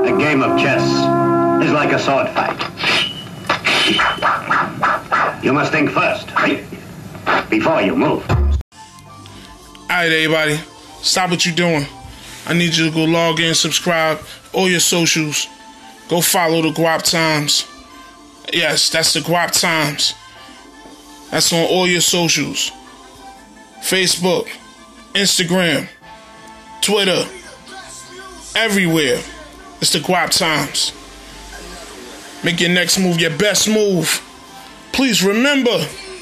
A game of chess is like a sword fight. You must think first, before you move. Alright, everybody, stop what you're doing. I need you to go log in, subscribe, all your socials. Go follow the Guap Times. Yes, that's the Guap Times. That's on all your socials. Facebook, Instagram, Twitter, everywhere. It's the Guap Times. Make your next move your best move. Please remember.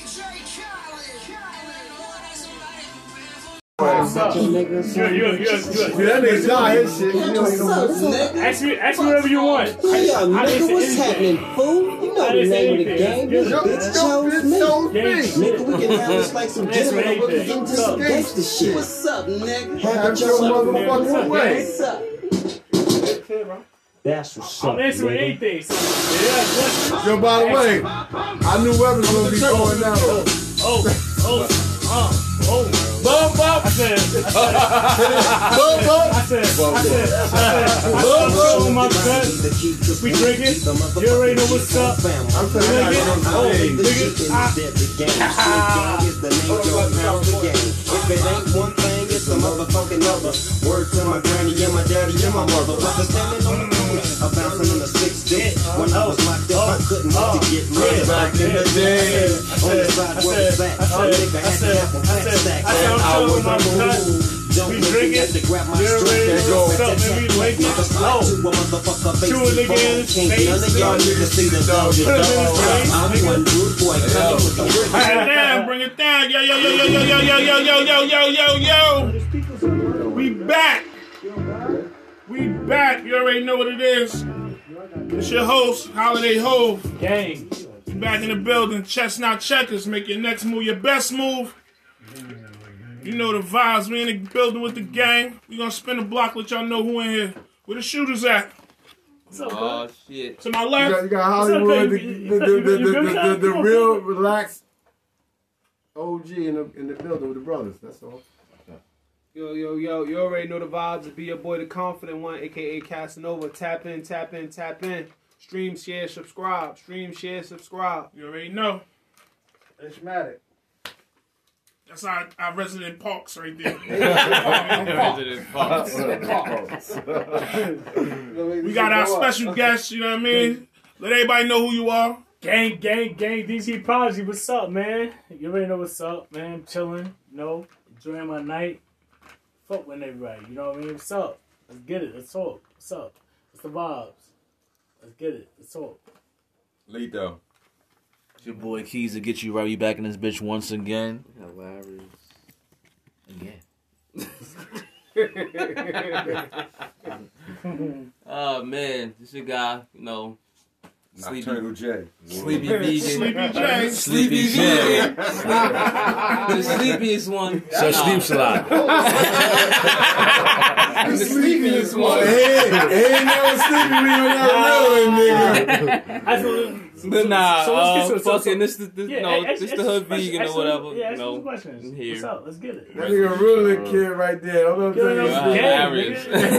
What's up? Good. That nigga's not his shit. Ask me whatever you want. Yeah, nigga, what's happening, fool? You know the name of the game. This bitch chose me. Nigga, we can have this like some gentlemen. We can get into some gangster shit. What's up, nigga? Have your motherfucking way. What's up? That's what's up, I'm answering anything. So, yeah, Yo, by the way, I knew Weber was gonna be going out. Bump up. I said, my cut. We drinking. You already know what's up. I'm saying, If it ain't one thing, it's a motherfucking other. Word to my granny and my daddy and my mother. Was standing on the corner, a bouncing on the 6th dick. When I was locked up, I couldn't wait to get rid. back in the day. On the side where it's at, a nigga had to have a fat stack. I was on my cut. We drinking. You already know what's up, man. We drinking. Oh. Chew it again. Bring it down. Yo. We back. You already know what it is. It's your host, Holiday Hove. Gang. We back in the building. Chestnut Checkers. Make your next move your best move. You know the vibes. We in the building with the gang. We gonna spin the block, let y'all know who in here. Where the shooters at? Oh shit! To my left. You got Hollywood, the real relaxed OG in the building with the brothers. That's all. Yo! You already know the vibes. It be your boy, the Confident One, aka Casanova. Tap in. Stream, share, subscribe. You already know. It's Matic. That's our resident Parks right there. Resident Fox. We got our special guests, you know what I mean? Let everybody know who you are. Gang, DC Prodigy, what's up, man? You already know what's up, man. I'm chilling, enjoying my night. Fuck with everybody, you know what I mean? What's up? Let's get it, let's talk. What's up? What's the vibes? Let's get it, let's talk. Lito. It's your boy Keys to get you right. You back in this bitch once again. Hilarious. Again. Oh man, this your guy, Nocturnal J. Sleepy vegan. Sleepy J. The sleepiest one. So sleeps a lot. The sleepiest one. Hey, ain't never sleepy when you're not real, nigga. Fucking this the hood vegan or whatever. Yeah, ask some questions. Here. What's up? Let's get it. That nigga really a kid right there. I'm gonna tell you.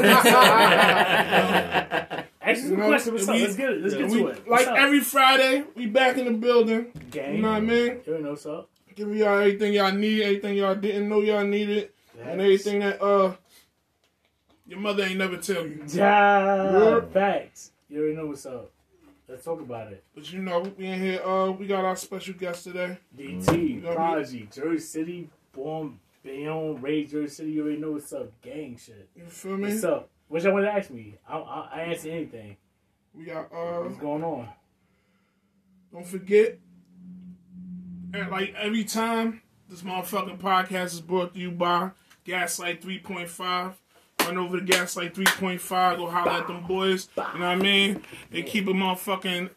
Ask some questions. What's up? Let's get it. Let's get to it. Like every Friday, we back in the building. Gang. You know what I mean? You already know what's up. Giving y'all everything y'all need, everything y'all didn't know y'all needed, and everything that your mother ain't never tell you. Yeah, facts. You already know what's up. Let's talk about it. But we in here, we got our special guest today. DT, Prodigy, Jersey City, born, raised Jersey City. You already know what's up. Gang shit. You feel me? What's up? What y'all want to ask me? I answer anything. We got what's going on? Don't forget, like every time, this motherfucking podcast is brought to you by Gaslight 3.5. Run over to Gaslight 3.5. Go holler at them boys. You know what I mean? They keep a motherfucking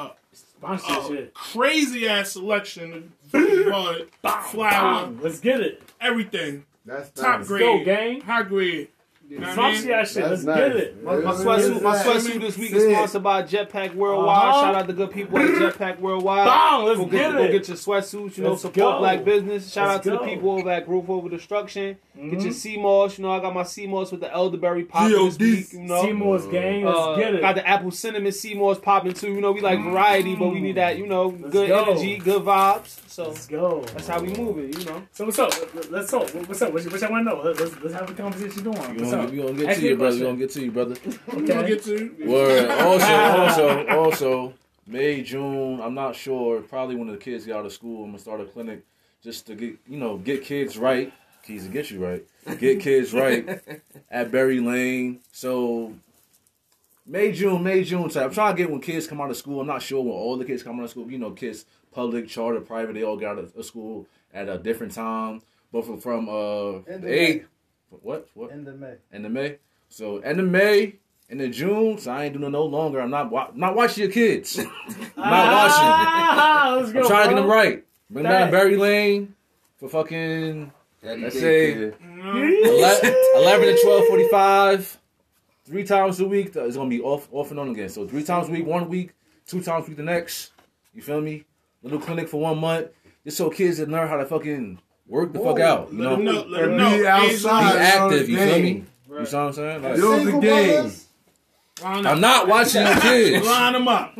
crazy ass selection of bud, flour. Let's get it. Everything. That's top nice. grade. Let's go, gang. High grade. Fuck that shit. Let's get it. My sweatsuit this week is sponsored by Jetpack Worldwide. Shout out to good people at Jetpack Worldwide. Let's get it. Go get your sweatsuits. You know, support black business. Shout out to the people over at Roof Over Destruction. Get your CMOS. You know, I got my CMOS with the elderberry popping this week. You know, CMOS gang. Let's get it. Got the apple cinnamon CMOS popping too. You know, we like variety, but we need that. You know, good energy, good vibes. So let's go. That's how we move it. You know. So what's up? Let's talk. What's up? What y'all want to know? Let's have a conversation going. We gonna get to you, brother. We gonna get to you, brother. We gonna get to you. Word. Also, May, June. I'm not sure. Probably when the kids get out of school, I'm gonna start a clinic just to get kids right. Keys to get you right. Get kids right at Berry Lane. So May, June type. I'm trying to get when kids come out of school. I'm not sure when all the kids come out of school. You know, kids, public, charter, private, they all get out of school at a different time. But from the 8th. What? End of May. End of May. So end of May, end of June. So I ain't doing no longer. I'm not watching your kids. I'm not watching. I'm trying to get them right. Bring them down to Berry Lane for fucking, let's say 11 to 12:45. 3 times a week. It's gonna be off and on again. So 3 times a week, 1 week, 2 times a week the next. You feel me? Little clinic for 1 month. Just so kids that learn how to fucking work the fuck out. You know? Let them know. Be outside. Be active. You feel me? Right. You see what I'm saying? Like, Build the game. I'm not watching your kids. Line them up.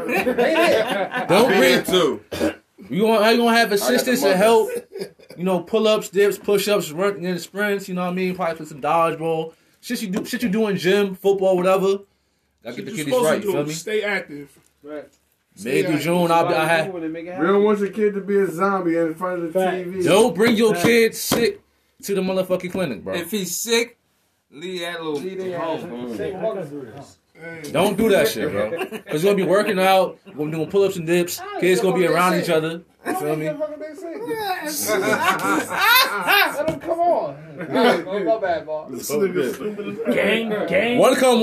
Don't bring too. How you gonna have assistance and help? You know, pull-ups, dips, push-ups, running in sprints. You know what I mean? Probably put some dodgeball. Shit you do in gym, football, whatever. Gotta get the kiddies right. You feel me? Stay active. Right. May through June, I have. We don't want your kid to be a zombie in front of the TV. Don't bring your kid sick to the motherfucking clinic, bro. If he's sick, leave that little Don't do that shit, bro. Cause you're gonna be working out, we're gonna be doing pull-ups and dips. Kids gonna be around each other. You feel me? Let him come on. My bad, boss. Gang. One come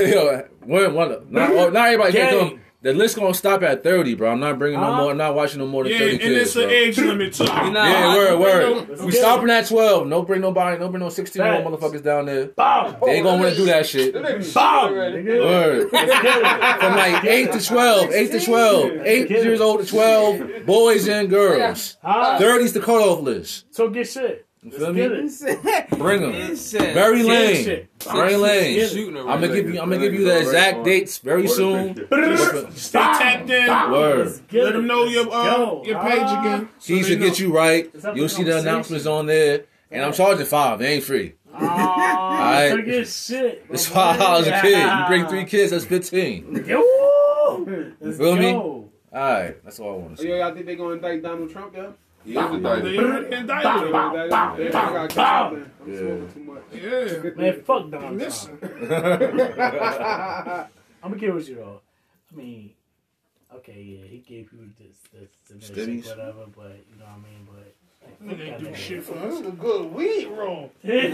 not everybody can come. The list gonna stop at 30, bro. I'm not bringing no more. I'm not watching no more than 30 kids. And it's an age limit too. Word. We stopping at 12. Don't bring no 16-year-old motherfuckers down there. They ain't gonna want to do that shit. Word. From like 8 to 12, 8 years old to 12, boys and girls. 30's the cutoff list. So get shit. You feel me? Bring them. Berry Lane. Berry Lane. I'm gonna give you the exact dates very soon. Stay tapped in. Word. Let them know your page again. Keys to get you right. You'll see the announcements on there. And I'm charging $5. They ain't free. Alright. So get shit. It's $5 a kid. You bring 3 kids, that's 15. You feel me? Alright. That's all I want to say. Yo, y'all think they gonna indict Donald Trump, yo? They already indicted him. I gotta catch up then. I'm smoking too much. Yeah. Man, fuck Donald Trump. I'm gonna get with you though. I mean, okay, yeah, he gave you this whatever, but you know what I mean, but. They didn't do shit for us. This is a good weed room. This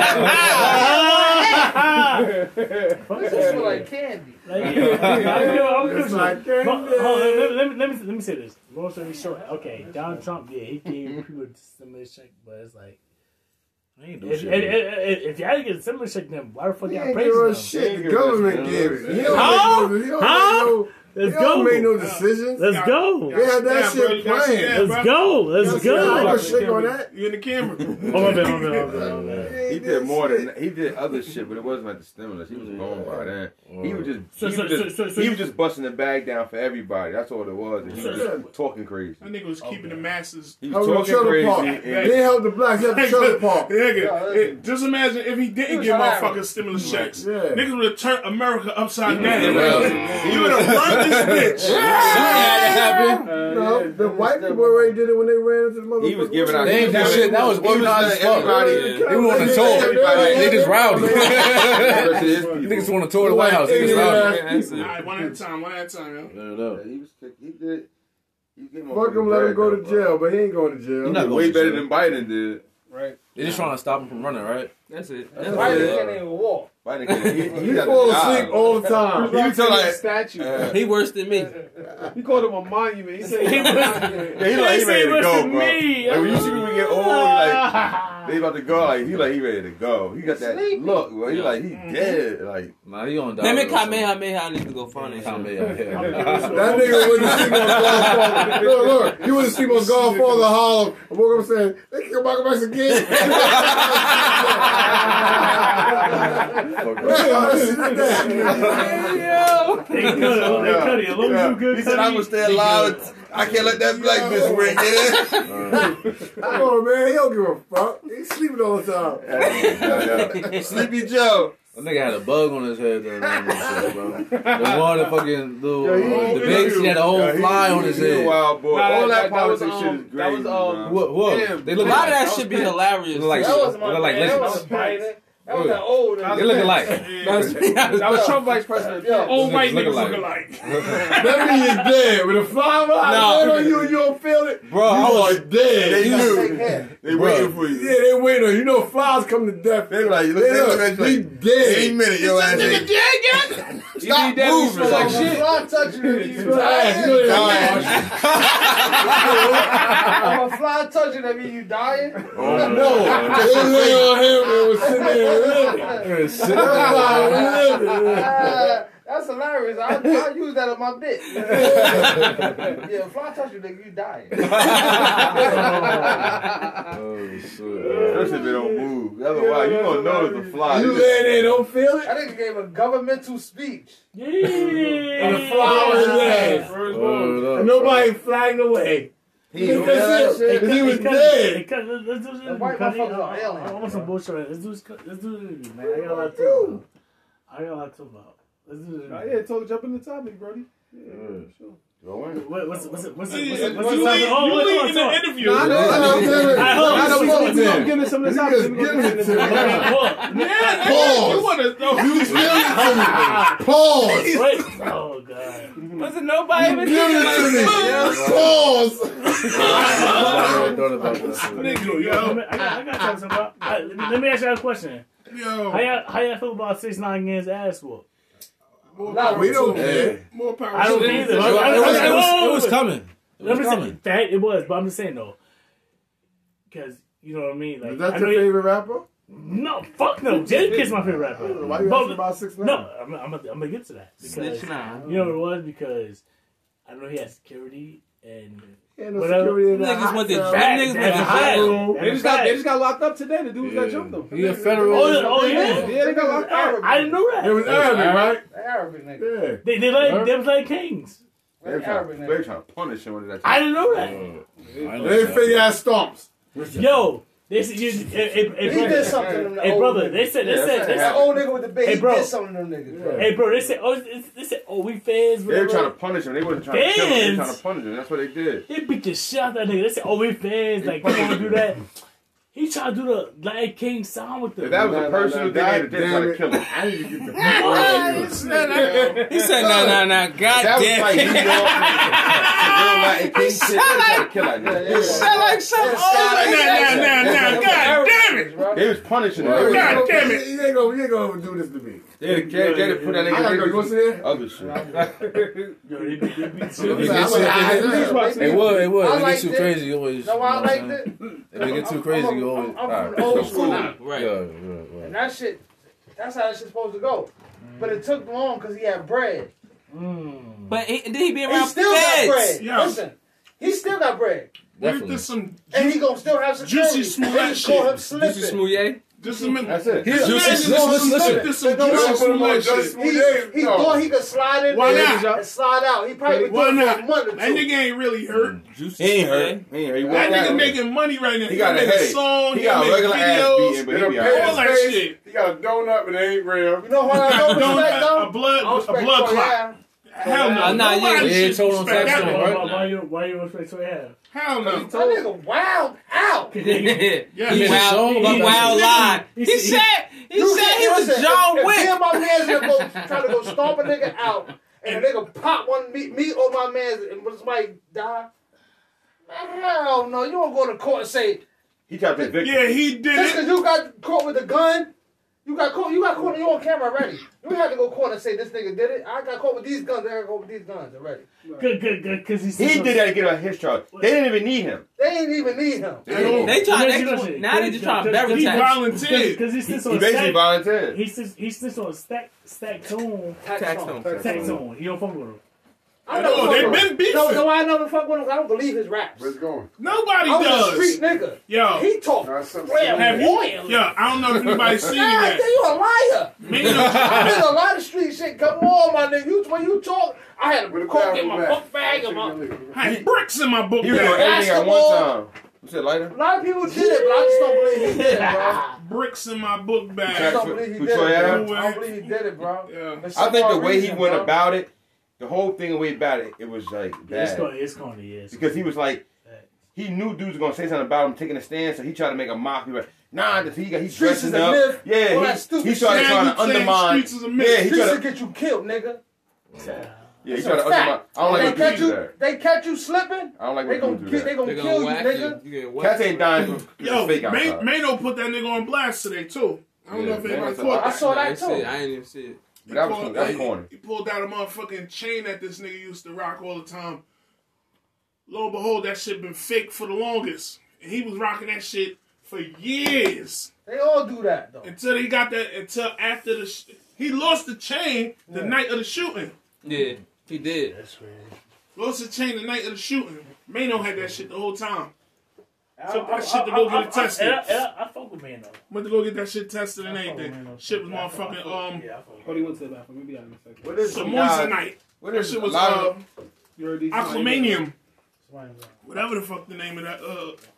is like candy. Let me say this. Long story short, okay, Donald Trump, yeah, he gave people a stimulus check, but it's like, if y'all get a stimulus check, then why the fuck y'all praising them? Shit, the government gave it. He don't make no decisions. Let's go. They had that shit planned. Let's go. Let's go. You in the camera. He did more than he did other shit, but it wasn't like the stimulus. He was going by that. He was just busting the bag down for everybody. That's all it was. And he was just talking crazy. That nigga was keeping the masses. He was talking crazy. They helped the blacks at the trailer park. Just imagine if he didn't give motherfuckers stimulus checks. Niggas would have turned America upside down. You would have run this bitch. No, the white people already did it when they ran into the motherfucker. He was giving out shit. That was organized as fuck. They were on the tour. Niggas rowdy. Niggas want to tour the White House. Niggas rowdy. Alright, one at a time, yo. He did. Fuck him, let him go to jail, but he ain't going to jail. He's way better than Biden did. Right. They're just trying to stop him from running, right? That's it. Biden can't even walk. He falls asleep all the time. He was like a statue. He worse than me. He called him a monument. He said he ready to go, bro. Like, when you see me get old, like They about to go. Like he ready to go. He got that look. Bro. He like he dead. Like nah, he on. Let me Kamehameha needs to go find it. That nigga wouldn't sleep on Godfather. Look, he wouldn't sleep on Godfather Harlem. I woke up saying, they can come back again. He said, I'm gonna stay alive. I can't let that black bitch win, Come on, man. He don't give a fuck. He's sleeping all the time. Sleepy Joe. That nigga had a bug on his head. Bro. The one, the fucking little, the big, he had a whole fly on his head. Wild boy. Nah, all that that was, politics shit is great. That was What? They look A lot like of that should be hilarious. Look like That was my like man. That was lizards. Biden. That was that old. They looking like. That was Trump vice president. Old white Looking niggas like- looking like. That means you're dead. With a fly land on you and you don't feel it, Bro, you I was are dead. They Take knew. care. They waiting for you. Yeah, they waiting on you. You know flies come to death. They like, look, He they dead. any minute, your ass ain't. Stop moving. Like shit. Fly touching you. You Flies, you know they dying. dying. I'm a fly touching that mean you dying. No, they lay on him and was sitting there living. That's hilarious. I'll use that on my bit. Yeah, fly touch you, nigga, you dying. Oh shit. Especially if they don't move. Otherwise, you gonna know it's a fly. You laying there don't feel it? That nigga gave a governmental speech. Yeah. And the fly was there. And nobody flagged away. He ain't feel that shit. Because he was dead. Let's do this. The white motherfuckers are I aliens. want some bullshit. Let's do this interview, man. I got a lot to talk about. Let's do this. Yeah, jump in the topic, Brody. Sure. What's the topic? You lead in the interview. I know we getting to some of the topics. Niggas giving it to me. Yeah, Pause. you want to know. You was giving it to me. Pause. Wait. Oh God. Wasn't nobody even Give thinking it like to me. that. Pause. Nigga, yo. I got to tell you something. Let me ask you a question. Yo. How y'all feel about 6ix9ine getting his ass whooped? We don't care. More power. I don't either. It was coming. It was, but I'm just saying though, because you know what I mean. Like, Is that your favorite rapper? No, fuck no. Jadakiss my favorite rapper. Why you asking about 6ix9ine? No, I'm gonna get to that. Because, you know what it was? Because I know he had security and. Yeah, no security in that Niggas went to hospital. They just got locked up today. The dudes got jumped them. He a federal. Oh yeah. Yeah, they got locked up. I didn't know that. It was Arabic, right? Arabic nigga. Yeah. They was like kings. They Arabic were nigga. trying to punish him with that. I didn't know that. They figure out stomps. Yo, they said He did something to them. Hey brother, they said That old nigga with the big, Hey, he bro. did something to them niggas. Bro. Hey bro, they said we fans. They were trying to punish him. They wasn't trying to kill him. They were trying to punish him. That's what they did. They beat the shit out of that nigga. They said, we fans. Like, come on, do that. He tried to do the Lion King sound with them. If that was a personal thing, they did try to kill him. I need to get the He said, no. God That was damn like it. New York, real Latin King shit. They were trying to kill that nigga. You sound like some old Nah. God damn it. They was punishing him. God damn it. You ain't gonna do this to me. They had to put that I gotta go. You want to nigga see that? other shit. Yo, they beat It would. If I it liked gets too it. crazy, you always. No, I liked it. If it gets too crazy, you always. I'm from the old school. Right. And that shit, that's how that shit's supposed to go. But it took long because he had bread. But did he be He around still got feds? bread. Yo. Listen, he still got bread. Definitely. There's some And he gonna still have security. Juicy smooth They shit. call him slipping. Juicy Smoothie? Just a minute. That's it. This man is listen. There's some juicy smooth shit. He thought he could slide in Why there not? and slide out. He probably been Why doing it for not? a month or That two. nigga ain't really hurt. Juicy He ain't hurt. Smoothie? He ain't hurt. He That walked nigga out. making money right now. He got a made headache. song. He got a made regular ass videos. beating, but he be Paint alright. All that his face. shit. He got a donut, but it ain't real. You know what I don't respect though? A blood I respect clock. Koya. Hell no. Nah, yeah. Nobody Yeah, should told on respect text that on, nigga. right? Why you respect what you have? Hell no. That nigga wild out. He made a song wild, about he that wild shit. lie. He said he was Listen, John if me Wick. and my man's gonna go try to go stomp a nigga out, and a nigga pop one me or my man's, and somebody die. Hell no, you don't go to court and say He tried to be victim. Yeah, he did just it. because you got caught with a gun, You got caught. You got caught. You on camera already. You ain't have to go court and say this nigga did it. I got caught with these guns. I got caught with these guns already. Good. Because he did that to get on his charge. They didn't even need him. They didn't even need him. They trying. Now they just trying to bury He Tax. volunteered. Because he sits on He basically volunteered. He sits on stack tune. Tax tune. You don't fuck with him. No, they've been beefing. No, I never fuck with him. I don't believe his raps. Where's it going? Nobody I was does. a street nigga. Yo, He talk. have you? Yo, I don't know if anybody's seen that. You a liar. Mano, I did a lot of street shit. Come on, my nigga. When you talk, I had a coke in my book bag and I had bricks in my book He was doing bag. everything at one time. You said lighter? A lot of people did it, but I just don't believe he did it, bro. Bricks in my book I bag. just don't believe he did it, bro. I don't believe he did it, bro. Yeah. I think the way he went about it, the whole thing the way about it was like bad. It's corny, yes. Because he was like, he knew dudes were gonna say something about him taking a stand, so he tried to make a mock. He was like, nah, he's dressing up. Myth. Yeah, All that stupid he started shit. trying to undermine. Streets is a myth. Yeah, he Streets tried will to. get you killed, nigga. Yeah, he tried to undermine. I don't like when dudes do that. They catch you slipping. I don't like They when dudes do gonna that. kill you, nigga. Cats ain't dying. Yo, Fake outside. Mano put that nigga on blast today too. I don't know if anybody Mano- caught that. I saw that too. I ain't even see it. But that's corny. He pulled out a motherfucking chain that this nigga used to rock all the time. Lo and behold, that shit been fake for the longest. And he was rocking that shit for years. They all do that though. Until he got that, until after he lost the chain the night of the shooting. Yeah, he did. That's crazy. Lost the chain the night of the shooting. Mano had that shit the whole time. Took that shit to go get it tested. I fuck with Mano. Went to go get that shit tested and everything. Shit was motherfucking He went to the bathroom. Maybe I'm mistaken. What is Samosanite. What That is shit was a lot of Acclimanium. Whatever the fuck the name of that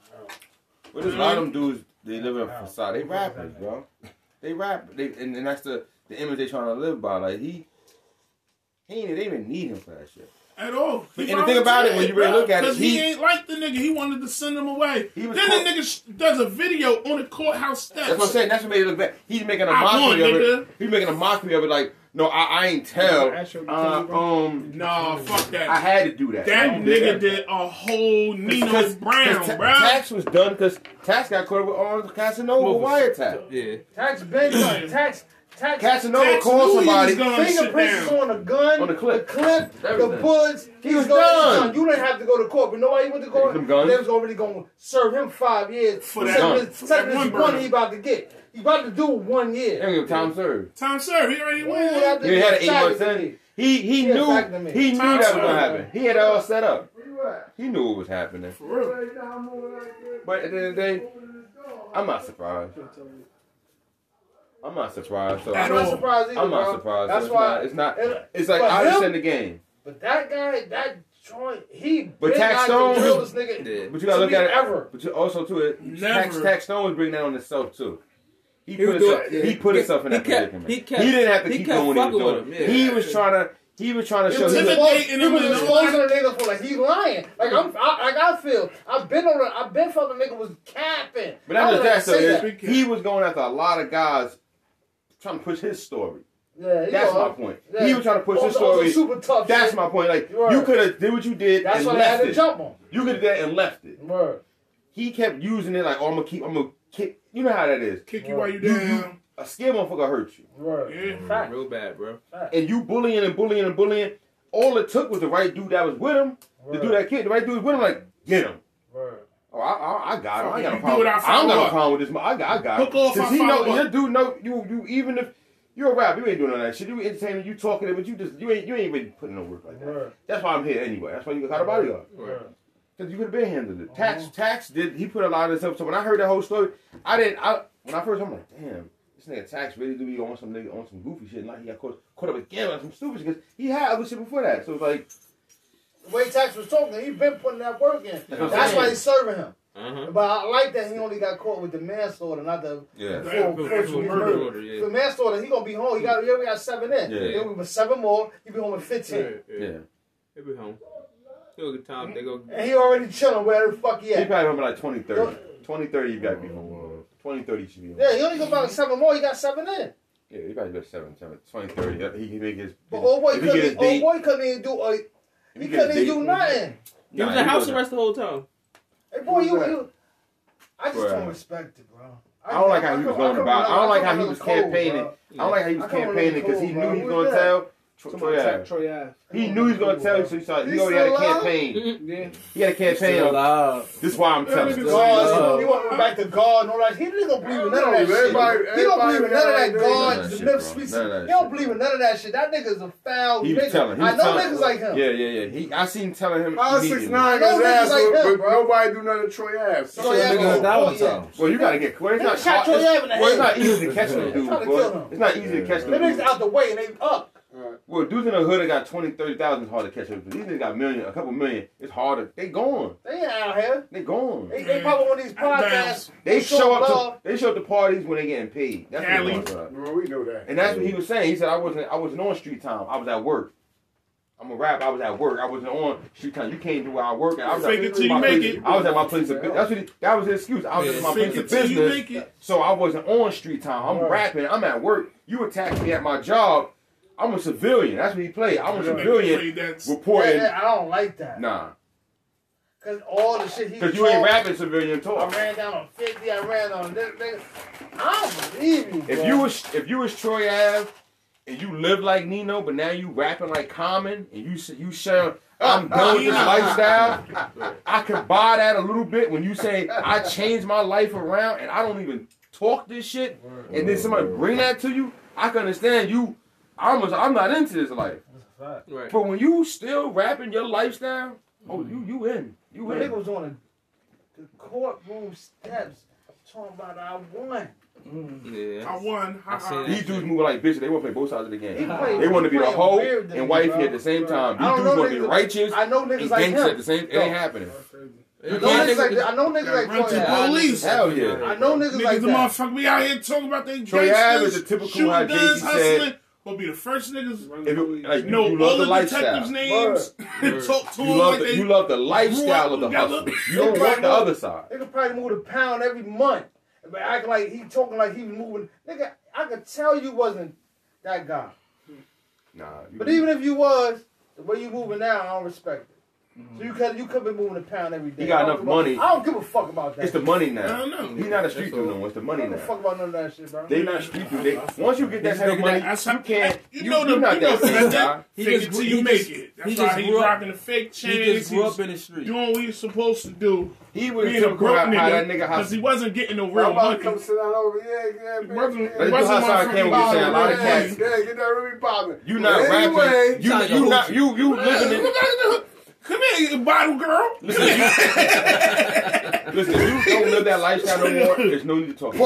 What is a lot of them dudes? They live in a facade. They rappers, bro. They rap. And that's the image they trying to live by. Like they even need him for that shit. at all. And the thing about it, when you really look at it, because he ain't like the nigga. He wanted to send him away. Then the caught- nigga does a video on the courthouse steps. That's what I'm saying. That's what made it look bad. He's making a I won, mockery of nigga. it. He's making a mockery of it. Like, no, I ain't tell. Nah, fuck that. I had to do that. That nigga did a whole Nino Brown, bro. Tax was done because Tax got caught with on Casanova wiretap. Yeah. Tax been done. Tax Casanova called somebody. Fingerprints on the gun, On the clip. the Everything. bullets. He was already done. You didn't have to go to court, but nobody went to court. Them guns. They was already going to serve him 5 years For that gun. Second One is one murder. he about to get. He about to do 1 year. There you go, time served. Time served. He already went. that He had an 8 month fact to sentence. me. He knew fact to me. he knew Time that was gonna served. happen. He had it all set up. He knew what was happening. For real. But at the end of the day, I'm not surprised. I'm not surprised. So At I'm not all. surprised either, I'm not bro. surprised. That's So why. it's not. and- It's like but I understand him- the game. But that guy, that joint, he But been Tax like Stone- the realest nigga. Yeah. But you gotta to look me at it. ever. But you also too it. Never. Tax Stone was bringing that on himself too. He was put doing- himself, yeah. he put himself in He that kept- predicament. he didn't have to he keep kept doing what he was fucking with doing. him, yeah. He was trying to show He was his. Intimidating him and exposing the niggas for like he lying. Like I feel. I've been felt the nigga was capping. But not just that, say though. He was going after a lot of guys trying to push his story. Yeah, he That's was. my point. Yeah. He was trying to push his Also story. super tough. That's shit. my point. Like Right. you could have did what you did That's and why they had left to it. jump on. You could have did that and left it. Word. He kept using it like, oh, I'm gonna kick. You know how that is. Kick you while you down. A scared motherfucker hurt you, Word. Yeah. Fact. Real bad, bro. and you bullying and bullying and bullying. All it took was the right dude that was with him to do that kid. The right dude was with him, like get him. Word. Oh, I got him. I ain't got You a do problem. it, I I don't follow got up. a problem with this. I got him. Hook off, Cause I he know follow up. your dude know you even if you're a rapper, you ain't doing none of that shit. You entertaining, you talking it, but you ain't really putting no work like that. Word. That's why I'm here anyway. That's why you got a bodyguard. Word. Because you could have been handled it. Tax did. He put a lot of this up. So when I heard that whole story, when I first, I'm like, damn, this nigga Tax really do be on some goofy shit. And like he got caught up again on some stupid shit because he had other shit before that. So it's like, The way Tax was talking, he been putting that work in. That's what I'm That's saying. why he's serving him. Uh-huh. But I like that he only got caught with the manslaughter, not the Yeah. full first Murder, murder. yeah. The manslaughter, he gonna be home. He only got 7 in. Yeah. Then we with 7 more, he be home with 15. yeah. He'll be home. He'll get time. They go. And he already chilling wherever the fuck he He at. probably remember like 2030. 2030, you gotta be home. 2030, you should be home. Yeah, he only got about 7 more. He got 7 in. Yeah, he probably got 2030. He can make his. But old boy if he get his date. couldn't even do. if He he get his couldn't even date- do nothing. He was Nah, in house wasn't. arrest the whole time. Hey boy, Who's that? you. I just Bro. don't respect it, bro. I don't like how he was going about. I don't like how he was campaigning. I don't like how he was campaigning because he knew he was going to tell Troy Ave. He knew he was going to tell you, so he already had a campaign. Yeah. He had a campaign on. This is why I'm telling you. He want to go back to God and all that. He didn't believe in none of that shit. He don't believe in none of that God. He don't believe in none of that shit. That nigga's a foul nigga. I know niggas like him. Yeah. I seen him telling him. 6ix9ine his ass, but nobody do nothing to Troy Ave. Well, you gotta get. Well, it's not shot Troy Ave in the head. Well, it's not easy to catch them dudes. It's not easy to catch them. Them niggas out the way and they up. Well, dudes in the hood that got 20, 30,000 is hard to catch up. These niggas got a couple million. It's harder. They gone. They ain't out here. They gone. They probably on these podcasts. They show up to parties when they getting paid. That's what it was. Well, we know that. And that's what he was saying. He said I wasn't on street time. I was at work. I'm a rapper. I was at work. I wasn't on street time. You came to where I work. I was Fake it till you make it. I was at my place of business. That was his excuse. I was at my place of business. So I wasn't on street time. I'm rapping. I'm at work. You attacked me at my job. I'm a civilian. That's what he played. I'm a civilian reporting. I don't like that. Nah. Because all the shit he Because you ain't rapping civilian talk. I ran down on 50. I ran on this. I don't believe you, bro. If you was Troy Ave and you live like Nino, but now you rapping like Common and you share, I'm done with this lifestyle, I could buy that a little bit when you say I changed my life around and I don't even talk this shit, and then somebody bring that to you, I can understand you. I'm not into this life. Right. But when you still rapping your lifestyle, you in. You in. Nigga was on the courtroom steps talking about I won. Yeah. I won. These dudes moving like bitches. They want to play both sides of the game. They want to be the hoe and wifey at the same time. These dudes want to be righteous and gangster at the same time. It ain't happening. I know niggas like Troy Ave. Police. Hell yeah. I know niggas like the that. Motherfucker, we out here talking about they Troy Ave is a typical how Jay-Z said. Will be the first niggas know all the detectives' names and talk to them you love the lifestyle of the hustle. You don't want the other side. They could probably move a pound every month, but acting like he talking like he was moving. Nigga, I could tell you wasn't that guy. Nah. But even if you was, the way you moving now, I don't respect it. So you could be moving a pound every day. He got enough money. I don't give a fuck about that. It's the money now. I don't know. He's not a street dude no more. It's the money I don't now. give a fuck about none of that shit, bro. They not street dude. Once you get that type of money, you can't. You're not that same guy. Fake it till you make it. That's why he rocking the fake chains. He just grew up in the street. Doing what he's supposed to do. He was being a broke nigga because because he wasn't getting no real money. Come sit down over here. He wasn't a lot of cats. Yeah, get that really popping. You not rapping. You living in. Come here, you bottle girl. Listen, you don't live that lifestyle no more. There's no need to talk.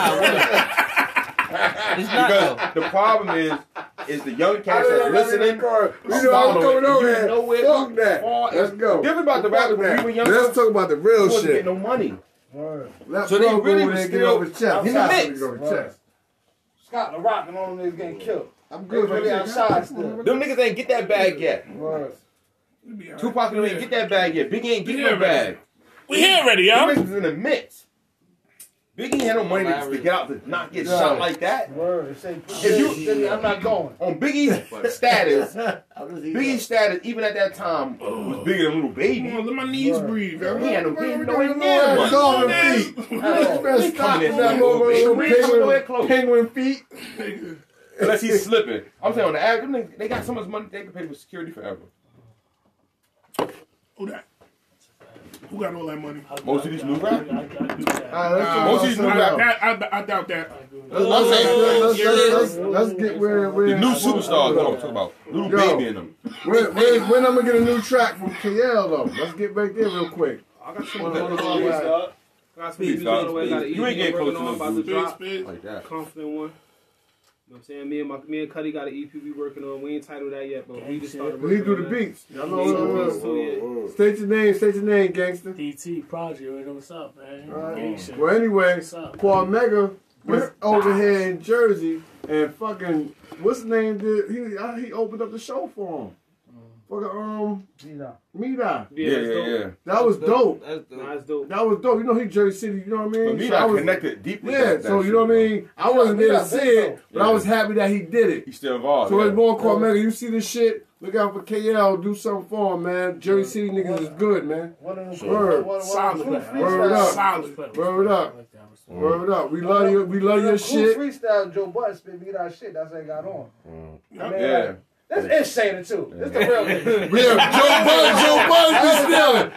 Because the problem is the young cats that's listening. I'm coming over here. Fuck that. Let's go. Different about the rappers when we were young. Let's talk about the real shit. Get no money. So they really was still in the mix. Scott LaRock and all them niggas getting killed. I'm good. Really outside still. Them niggas ain't get that bag yet. Tupac ain't get that bag yet. Biggie ain't get no bag. We here already, y'all. Them niggas in the mix. Biggie had no money to get out to not get shot like that. I'm not going. On Biggie's status, even at that time, was bigger than Little Baby. Let my knees breathe. He had nowhere near money. Penguin feet. Unless he's slipping. I'm saying on the average, they got so much money they can pay for security forever. Who that? Who got all that money? Most of these new rappers. Most of these new rappers. I doubt that. Let's get where the new superstars. I'm talking about Little Baby in them. When I'm gonna get a new track from KL though? Let's get back there real quick. I got some stuff. You ain't getting close to about to drop like that. Confident one. You know what I'm saying? Me and Cuddy got an EP we working on. We ain't titled that yet, but we just started working on do the beats. State your name, gangster. DT Project, you know what's up, man? Well, anyway, Paul Mega was over here in Jersey, and fucking, what's his name did, he opened up the show for him. Mida. Yeah. That was dope. That's dope. That was dope. You know, he Jersey City, you know what I mean? But Mida connected deeply. Yeah, so you know what I mean? I wasn't there to see it, but I was happy that he did it. He's still involved. So it's more called Mega. You see this shit? Look out for KL. Do something for him, man. Jersey City niggas is good, man. Word. Solid. Word up. Word up. Word up. We love you. We love your shit. Freestyle Joe Budden spit. We get our shit. That's how it got on. Yeah. That's insane too. This the real thing. Yeah, Joe Budden be stealing.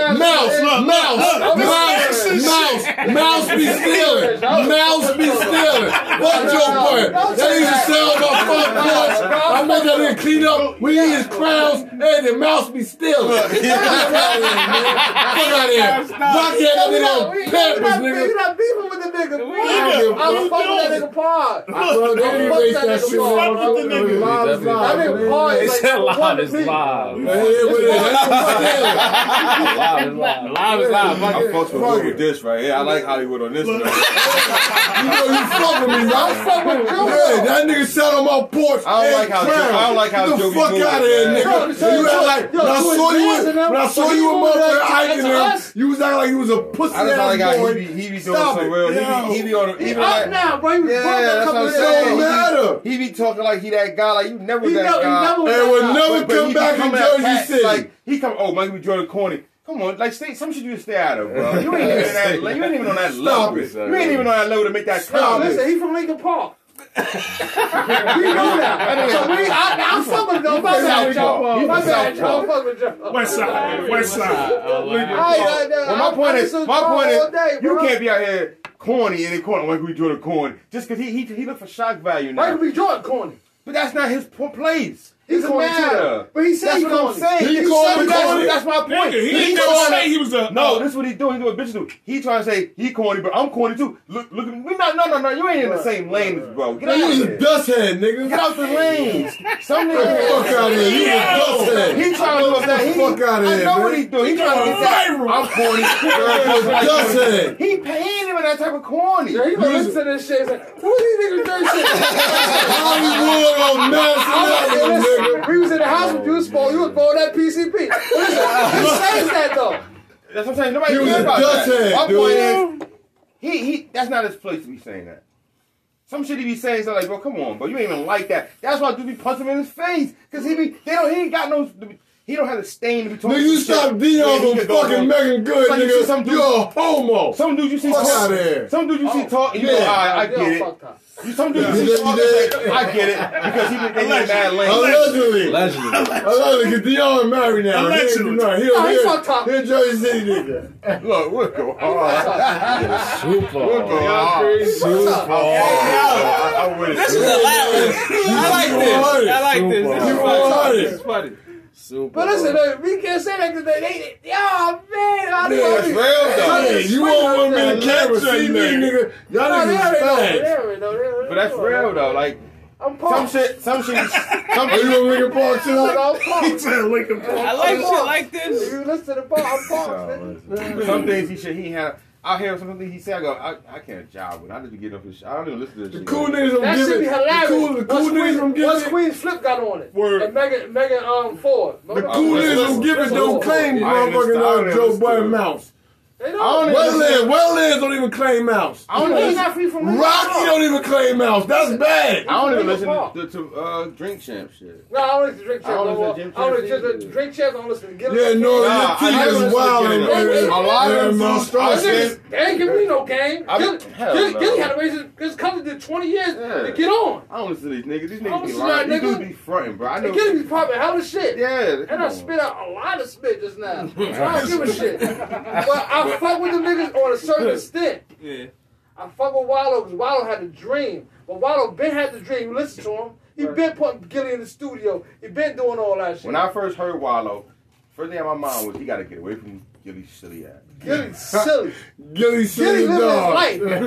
Mouse be stealing. Mouse be stealing. Fuck Joe Budden. That nigga sell my front porch. I make that nigga clean up when he eat his crowns and the mouse be stealing. Fuck out of here. Rocky had that nigga on Pampers, nigga. You not beefing with the nigga. I'm fucking that nigga pod. Well, they didn't erase that shit. That nigga pod is like live is live. Live is live. I fucks with this right here. I like Hollywood on this. You know you fuck with me, right? I fuck with Joe. Yeah, that nigga sat on my porch. I don't like how Joe be fuck out of here, nigga. When I saw you a motherfucker hiking him, you was acting like you was a pussy ass boy. I just like how he be doing so real. He be on he up now, bro. Yeah, that's what I'm saying. He be talking like he that guy. Like you never that guy. And would never come back in Jersey City. Like he come, Michael B. Jordan corny. Come on, like some shit you just stay out of, bro. You ain't even that. Like, you ain't even on that level. You ain't even on that level to make that comment. Listen, he from Lincoln Park. We know that. So I'm fucking with Joe. My bad, Joe. Fuck with Joe. West side. Well, my point is, you can't be out here corny and then calling Michael B. Jordan corny just because he look for shock value now. Michael B. Jordan corny, but that's not his place. He's a man. But he said that's what I'm saying. He corny. That's my point. He didn't never say he was a. No, this is what he's doing. He's doing what bitches do. He trying to say he corny, but I'm corny too. Look at me. No. You ain't in the same lane as bro. Get out you was of a dust head, nigga. Get out the lanes. Some nigga. Fuck out of here. You was a dust head. He trying to look that. Fuck out of here. I know what he doing. He trying to get that. I'm corny. Dust head. He ain't even that type of corny. Yeah, he gonna listen to this shit. Like, who these niggas doing shit? Hollywood on Madison, nigga. We was in the house with you. You was born that PCP. Listen, he says that though. That's what I'm saying. Nobody cares about that. My point is, he that's not his place to be saying that. Some shit he be saying so like, bro, come on, bro, you ain't even like that. That's why dude be punching him in his face. Cause he ain't got no, he don't have the stain to be talking. Nigga, you stop Dion from fucking Megan Good, like nigga. You're a homo. Some dude you see talk. Some dude you see talk, and you go, I get it. Some dude you see talk, I get it. Because he been in that lane. Allegedly, because Dion married now. Allegedly. He's Jersey City nigga. Look, we'll go hard. Super. I'm with it. This is hilarious. I like this. This is funny. Super. But listen, we can't say that because they, man, that's real though. You won't want me to camera see me, nigga. Y'all niggas but that's real though. Like some shit. Are you on Lincoln Park too? He said Lincoln Park. I like shit like this. If you listen to the Park, I'm Park. Some things he had. I hear something he said. I can't job with. I need to get up his shit. I don't even listen to this shit. The cool niggas don't that give should it. be hilarious. The cool niggas don't give it. Once Queen Flip got on it. Word. And Megan Ford. The cool niggas don't give it. Don't claim motherfucking Joe Budden Mouse. They don't. Wetlands don't even claim Mouse. He's not free from Rocky don't even claim Mouse. That's bad. I don't even listen to Drink Champ shit. No, I don't listen to Drink Champ. I don't listen to Drink Champ. I don't listen to Gilly. Yeah, no, your team is wild. A lot of them strong. They ain't giving me no game. Gilly had to raise his cousin did 20 years to get on. I don't listen to these niggas. These niggas be lying. These dudes be fronting, bro. I know. Gilly be popping hell of shit. Yeah. And I spit out a lot of spit just now. I don't give a shit. But I fuck with them niggas on a certain extent. Yeah. I fuck with Wallow because Wallow had a dream. But Wallow been had the dream. You listen to him. He been putting Gilly in the studio. He been doing all that shit. When I first heard Wallow, first thing on my mind was he got to get away from Gilly's silly ass. Gilly's silly. Gilly's silly dog.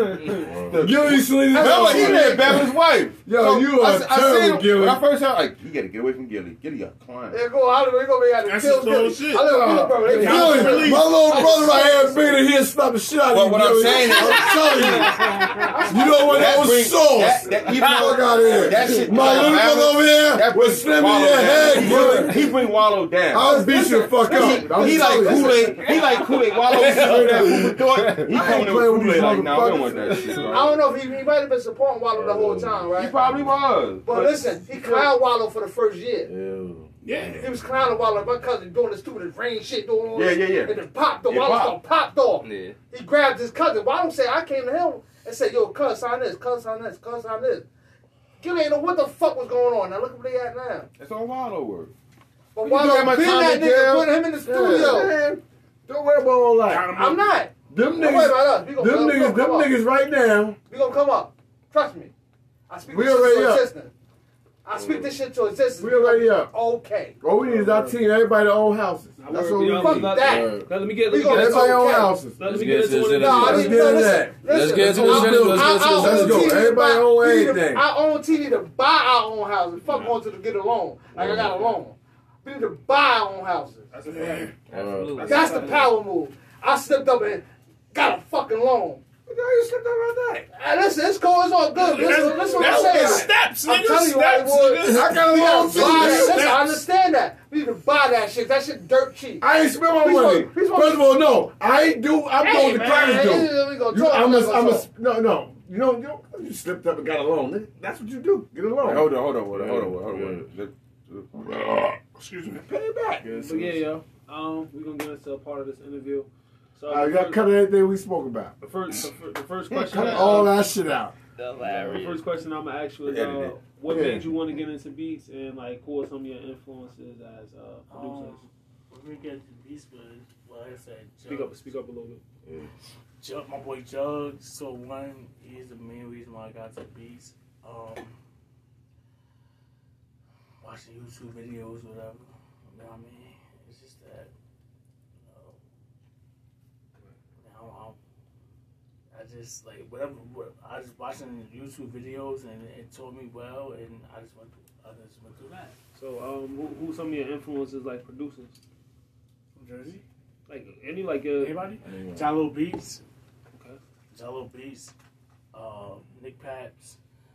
Gilly's silly dog. No, he didn't bat his wife. Yo, you are terrible, Gilly. When I first heard, like, you got to get away from Gilly. Gilly a client. They go out. They go. They got to kill Gilly. Shit. I live with brother. Gilly, my little brother right here bigger than he'll slap the shit out of you. What I'm saying is, I'm telling you. You know what? That was sauce. Fuck out of here. That shit. My little brother over here was slamming your head, Gilly. He bring Wallow down. I'll beat you the fuck up. He like Kool-Aid. He like Kool-Aid. Wallow. He coming in with Kool-Aid like, nah, we don't want that shit. I don't know if he might have been supporting Wallow the whole time, right? He probably was. But listen, he clowned Wallow for the first year. Yeah. Yeah. He was clowning while like, my cousin doing the stupid rain shit going on. Yeah. And then popped off. Yeah, Wallace popped off. Yeah. He grabbed his cousin. Wallace said, I came to him and said, yo, cuz, sign this, cuz, sign this, cuz, sign this. Gilly ain't know what the fuck was going on. Now look where they at now. That's all Waldo work. But Waldo been that nigga, put him in the studio. Man, don't worry about all that. I'm not. Them Don't worry about us. niggas, them niggas right now. We gonna come up. Trust me. I speak We this shit already to up. existence. I speak this shit to existence. We already up. Okay. All we need is our team. Everybody to own houses. That's what we need. Fuck that. Let me get Everybody own houses. Let me get into one of Let's get into that. Let's get into this interview. Let's go. Everybody own anything. I own TV to buy our own houses. Fuck going to get a loan. Like I got a loan. We need to buy our own houses. That's a fact. That's the power move. I slipped up and got a fucking loan. You slipped up right there. Listen, it's cool. It's all good. Listen what I'm saying. Steps, I'm nigga. telling you, Steps, Hollywood. nigga. I got a loan too. Listen, I understand that. We need to buy that shit. That shit dirt cheap. I ain't spend my money. First of all, no. I ain't do. I'm doing the credit No. You slipped up and got a loan. That's what you do. Get a loan. Hold on. Excuse me. Pay it back. So yeah, yo. We're gonna get into a part of this interview. So You got to cut everything we spoke about. the first question. Cut all that shit out. The first question I'm gonna ask you is, what made you want to get into beats, and like, who are some of your influences as producers? What made me get into beats was, well, like I said, Speak up a little bit. Jug, my boy Jug. So one, he's the main reason why I got into beats. Watching YouTube videos, whatever. You know what I mean? It's just that, I just like whatever. I just watching YouTube videos and it taught me well, and I just went through that. So, who some of your influences, like producers? From Jersey, Like any like anybody? Jallo Beats. Okay. Jallo Beats. Nick Paps.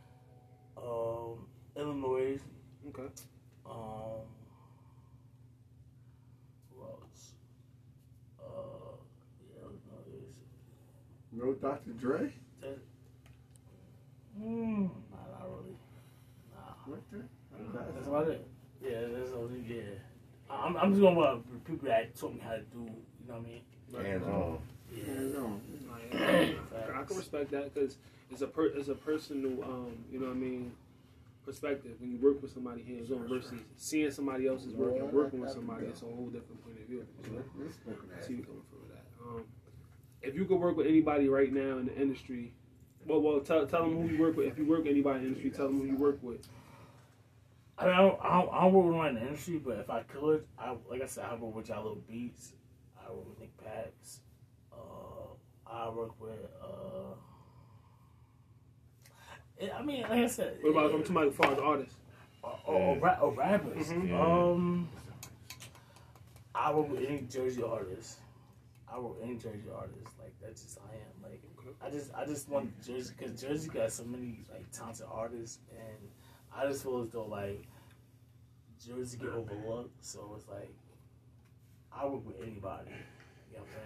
Illinois. Okay. Who else? No Dr. Dre? Not really. That's about it. Yeah, that's only, I'm just going with people that taught me how to do, you know what I mean? Hands on. I can respect that because it's a personal, you know what I mean, perspective. When you work with somebody hands on versus seeing somebody else's work and working with somebody, it's a whole different point of view. So, I see you coming from that. If you could work with anybody right now in the industry, well, tell them who you work with. If you work with anybody in the industry, tell them who you work with. I mean, I don't work with anyone in the industry, but if I could, like I said, I work with Jallo Beats. I work with Nick Paps. I work with. I mean, like I said. What about from somebody as far as artists? Rappers. Mm-hmm. I work with any Jersey artist. Like that's just I am. Like I just want Jersey because Jersey got so many like talented artists, and I just feel as though like Jersey get overlooked. So it's like I work with anybody. You know what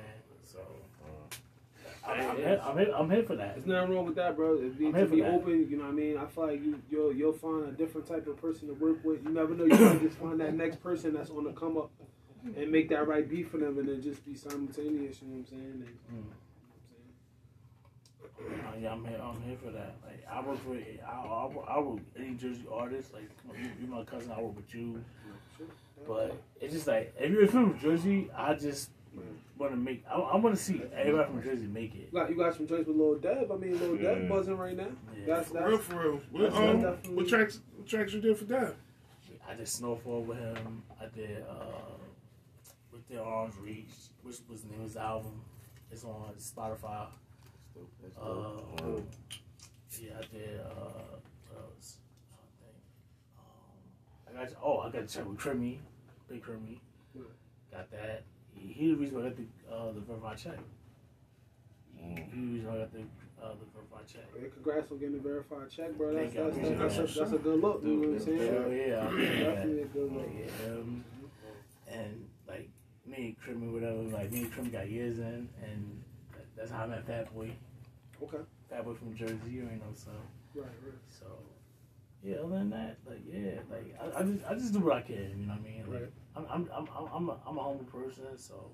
I'm saying? So I'm here for that. There's nothing wrong with that, bro. If you be open, you know what I mean. I feel like you'll find a different type of person to work with. You never know. You might just find that next person that's on the come up and make that right beat for them, and then just be simultaneous. You know what I'm saying? Yeah, I'm here for that. Like I work with any Jersey artist. Like you my cousin, I work with you. But it's just like if you're from Jersey, I just want to make. I want to see everybody from Jersey make it. You got some joints with Lil Dev. I mean, Lil Dev buzzing right now. Yeah. That's for real. What tracks you did for Dev? I did Snowfall with him. I did with the Arms Reach, which was the name of his album. It's on Spotify. Yeah, I did. What else? I got to check with Crimmy, Big Crimmy. Got that. He the reason I got the verified check. He the reason I got the verified check. Hey, congrats on getting the verified check, bro. That's a good look. You know what I'm saying? Yeah, definitely a good look. And like me and Crimmy, whatever. Like me and Crimmy got years in, and that's how I met Fat Boy. Okay. Fat Boy from Jersey, you already know, so. Right. So, yeah, other than that, like, I just do what I can, you know what I mean? Right. I'm a humble person, so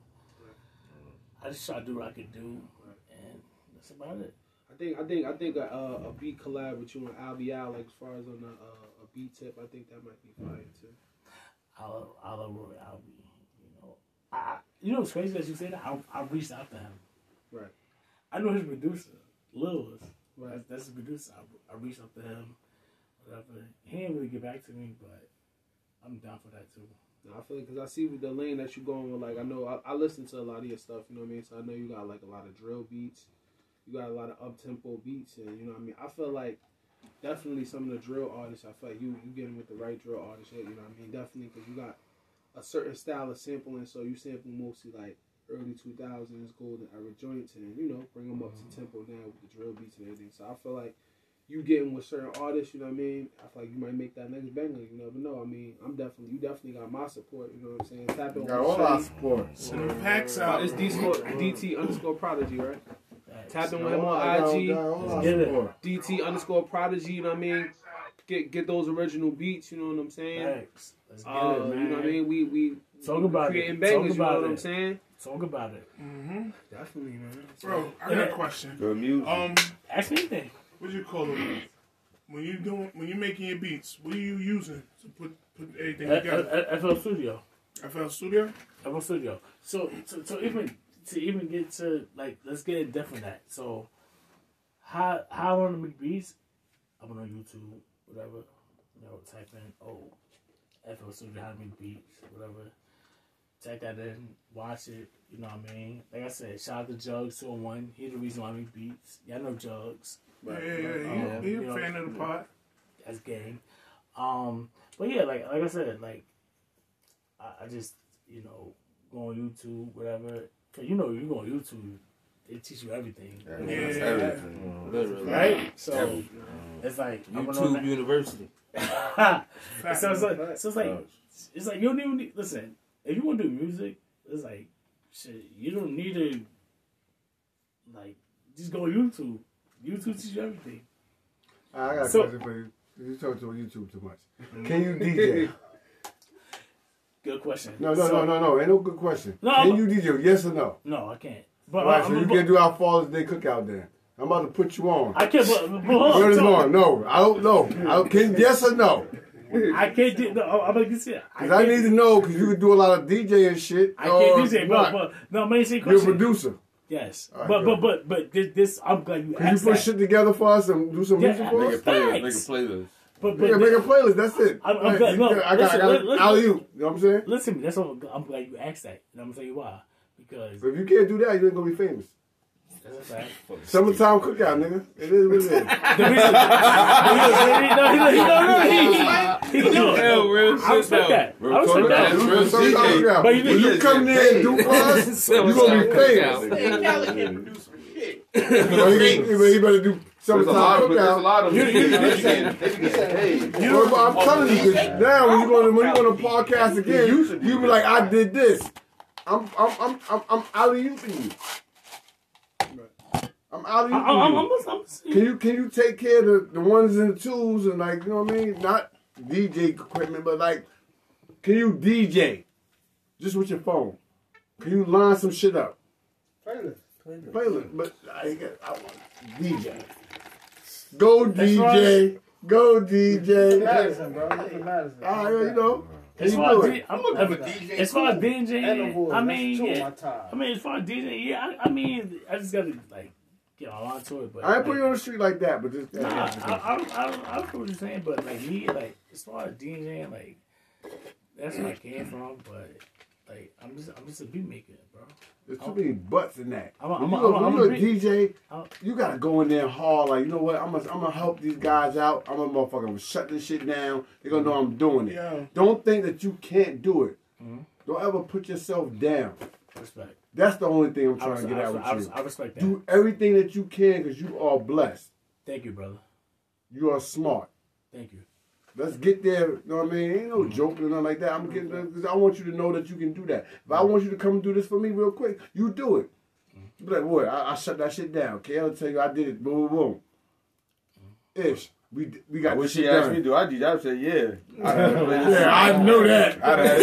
I just try to do what I can do, and that's about it. I think a beat collab with you and Albie, like as far as on a beat tip, I think that might be fire too. I'll work with Albie. You know what's crazy that you say that? I reached out to him. Right. I know his producer, Lewis. Right. That's his producer. I reached out to him. Whatever. He didn't really get back to me, but I'm down for that too. I feel because I see with the lane that you're going with. Like I know I listen to a lot of your stuff. You know what I mean. So I know you got like a lot of drill beats. You got a lot of up tempo beats, and you know what I mean. I feel like definitely some of the drill artists. I feel like you getting with the right drill artists. You know what I mean. Definitely because you got a certain style of sampling. So you sample mostly like early 2000s golden era joints, and you know bring them up to tempo now with the drill beats and everything. So I feel like you getting with certain artists, you know what I mean? I feel like you might make that next banger. You never know. I mean, you definitely got my support. You know what I'm saying? Tap in got all our support. Send the packs out. It's DT_Prodigy, right? Tap in with him on IG. DT _Prodigy. You know what I mean? Get those original beats. You know what I'm saying? Thanks. Let's get it, man. You know what I mean? We talk about creating it. bangers. Talk about you know what I'm saying? Talk about it. Mm-hmm. Definitely, man. Bro, I got a question. Good music. Ask me anything. What do you call it? When you're making your beats, what are you using to put everything together? FL Studio. FL Studio. FL Studio. So even get to like, let's get it different. That so how I want to make beats. I'm on YouTube, whatever. You know, type in FL Studio how to make beats, whatever. Check that in, watch it. You know what I mean? Like I said, shout out to Jugs 201. He's the reason why I make beats. Y'all know Jugs. Yeah. He's a fan of the pot. That's gang. But yeah, like I said, like I just go on YouTube, whatever. Cause you go on YouTube, they teach you everything. Everything. Literally. Right? So it's like YouTube University. so it's like you don't even need, listen. If you want to do music, it's like shit. You don't need to like just go on YouTube. YouTube teach you everything. I got a question for you. You talk to YouTube too much. Can you DJ? Good question. No. Ain't no good question. No, can you DJ? Yes or no? No, I can't. But right, so you can't do our Father's Day cookout then. I'm about to put you on. I can't. Where is on? No, I don't know. Yes or no? I can't do. No, I'm gonna get it. Because I need to know because you can do a lot of DJ and shit. I can't DJ, but no, main question. You're a producer. Yes, right, but this I'm glad you asked. Can you put shit together for us and do some music for us? Make a playlist. But make a playlist. That's it. I'm glad. No, I got alley-oop. You know what I'm saying? Listen to me. That's what I'm glad you asked that, and I'm gonna tell you why. Because if you can't do that, you ain't gonna be famous. That's a fact. Summertime cookout, nigga. It is what it is. I respect that. But you come there and do for us, you gonna be famous. He better do summertime cookout. I'm telling you, now when you go to podcast again, you be like, I did this. I'm alley-ooping you. I'm alley-ooping you. Can you take care of the ones and the twos and like, you know what I mean? Not DJ equipment, but like, can you DJ just with your phone? Can you line some shit up? Playlist, but I want DJ. Go DJ. Go DJ. Madison, bro. Madison. You know. As far as DJing, I mean, as far as DJing, yeah, I mean, I just gotta like get on to it. But I ain't put you on the street like that, but just I know what you're saying, but like me, like as far as DJing, like that's where I came from, but like I'm just a beat maker, bro. There's too many butts in that. I'm a DJ. You gotta go in there hard. Like, you know what? I'm gonna help these guys out. I'm a motherfucker. I'm gonna shut this shit down. They're gonna know I'm doing it. Yeah. Don't think that you can't do it. Mm-hmm. Don't ever put yourself down. Respect. That's the only thing I'm trying to get out with you. I respect that. Do everything that you can because you are blessed. Thank you, brother. You are smart. Thank you. Let's get there. You know what I mean? Ain't no joking or nothing like that. I'm getting there because I want you to know that you can do that. If I want you to come and do this for me real quick, you do it. You be like, boy, I shut that shit down. Okay, I'll tell you I did it. Boom, boom, boom. Ish. we got. I wish she asked me, do I DJ? I'd say, yeah. I know that.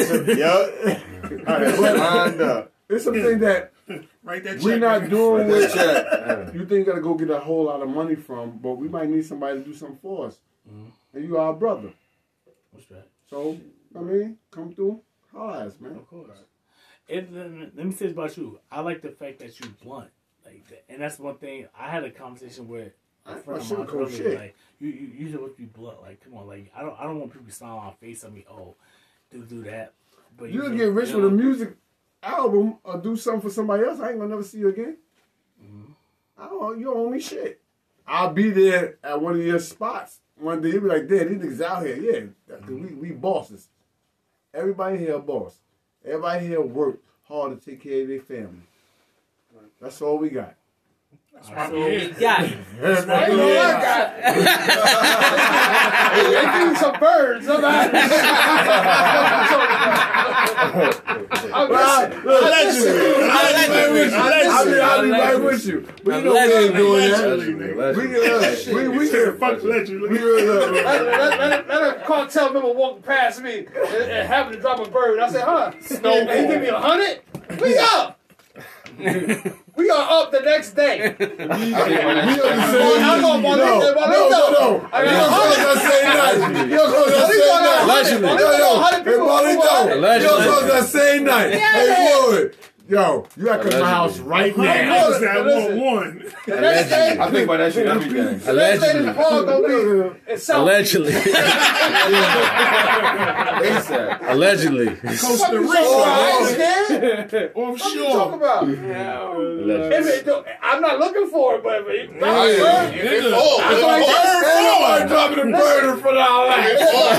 It's something that we're not doing with you think you gotta go get a whole lot of money from, but we might need somebody to do something for us. And you are our brother. What's that? So, I mean, come through, holla at us, man. Of course. Let me say this about you. I like the fact that you blunt like that, and that's one thing. I had a conversation with a friend of mine earlier. Like, you supposed to be blunt. Like, come on, like I don't want people to smile on my face on me. Oh, do that. But you can get rich with a music album or do something for somebody else. I ain't gonna never see you again. I don't. You don't owe me shit. I'll be there at one of your spots one day. You'll be like, "Damn, these niggas out here." Yeah, we bosses. Everybody here a boss. Everybody here work hard to take care of their family. That's all we got. That's all we got. That's all I got. They need some birds. I'll be right with you. But you know we ain't doing that. We can fuck allegedly. Let a cartel member walk past me and happen to drop a bird. I said, huh? Snow. He give me 100? We up. We are up the next day. No. That same night. Hey, Wood. Yo, you gotta come to my house right now. I think about that shit every day. Allegedly. Allegedly. Costa Rica. Offshore. What you talking about? I'm not looking for it, but if somebody dropping a bird in front of our life.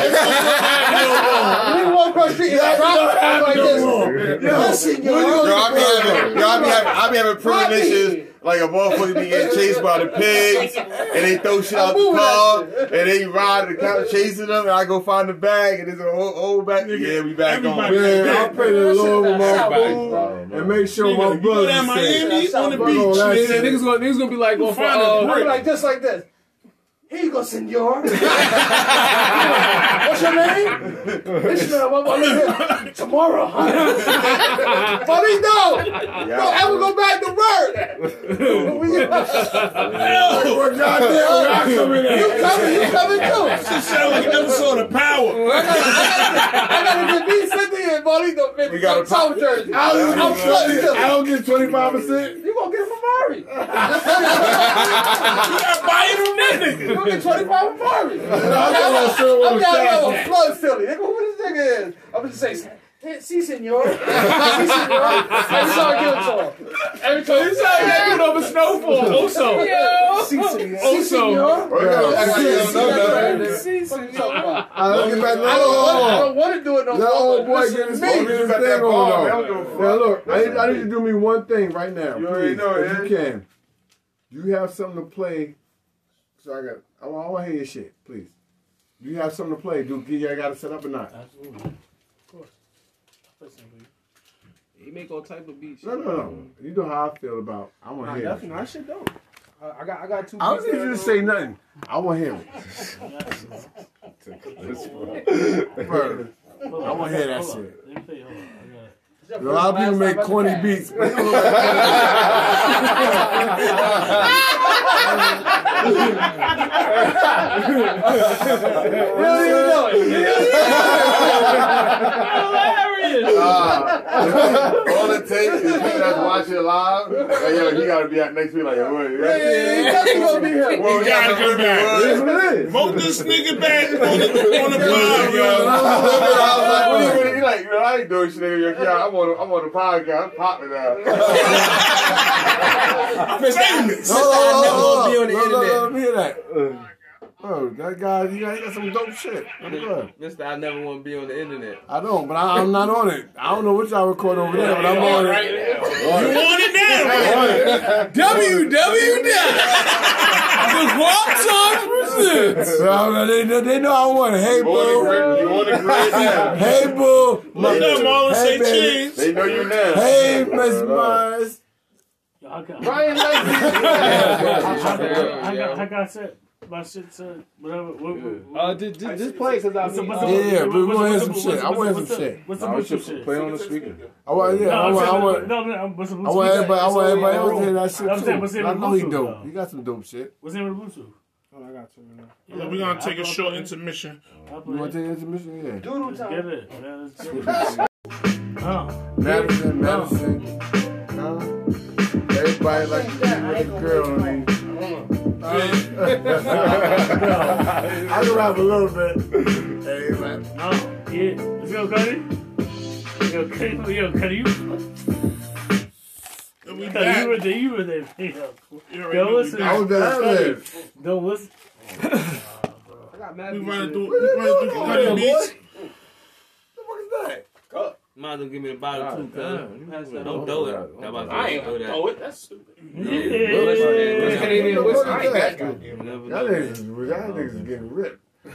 We walk across the street and drop like this. Listen, I be having premonitions like a motherfucker be getting chased by the pigs and they throw shit out the car and they ride the car chasing them and I go find the bag and there's a whole bag. Yeah, we back on. Man, I pray to the Lord with my food and make sure my brother is safe. On the beach. Niggas gonna be like, I'm like just like this. Here you go, senor. What's your name? Tomorrow, huh? Polito! Don't ever go back to work! You coming too! This sounds like an episode of Power. I gotta get me Cindy and Polito. We got a Tom jersey. I don't get 25%. You gonna get a Ferrari. You got buying from that nigga. You gonna get 25 Ferrari. I'm down there with flood Philly. Nigga, who this nigga is? I'm gonna say, si, senor. Si, senor. Every time I give it to him. Every time you say that dude over Snowfall. Also. Si, senor. I don't want to do it no more. That old boy getting his thing on. Now look, I need you to do me one thing right now. You already know it. If you can. Do you have something to play? So I want to hear your shit, please. Do you have something to play? I got to set up or not? Absolutely. Of course. He make all type of beats. No. You know how I feel about. I want to hear. Definitely, I shit don't. I got 2 beats. I don't need you to say nothing. I want to hear it. I want to hear that shit. Let me tell you, hold on. A lot of people make corny beats. All it takes is people that's watching live. Hey, yo, you gotta be out next week. Like, yo, you gotta be here. You gotta come back. Vote this nigga back on the pod, yo. I ain't doing shit in your car. I'm on the podcast. I'm popping now. Famous. Let me hear that. Oh, that guy, he got some dope shit. I'm good. Mister, I never want to be on the internet. I don't, but I'm not on it. I don't know what y'all record over there, but I'm on it. Right now. You on it now? www.theguaptimes presents. They know I want it. Hey, boo. You want it right now. Hey, boo. What's up, Marlon? Say cheese. They know you now. Hey, Miss Mars. Ryan I got said. my shit to whatever. Just play because I mean. Yeah, we want to hear some shit. I want to hear some shit. What's the Booster shit? Play on the speaker. I want everybody else to hear that shit too. I know he dope. He got some dope shit. What's the name of the Booster? Yeah, we're gonna take a short intermission. You want to take an intermission? Yeah. Doodle time. Get it. Madison. Everybody like to be with a girl on me. I can rap a little bit. Hey, man. Yeah. Let's go, Cuddy. Yo, Cuddy, you. We back. You were there. Yo, listen. I was there. Don't listen. We running through Cuddy Beats. Might as well give me the bottle too, cuz. Don't throw it. I ain't gonna throw it. That's stupid. Yeah. Canadian whiskey. I ain't that good. Y'all niggas is getting ripped. We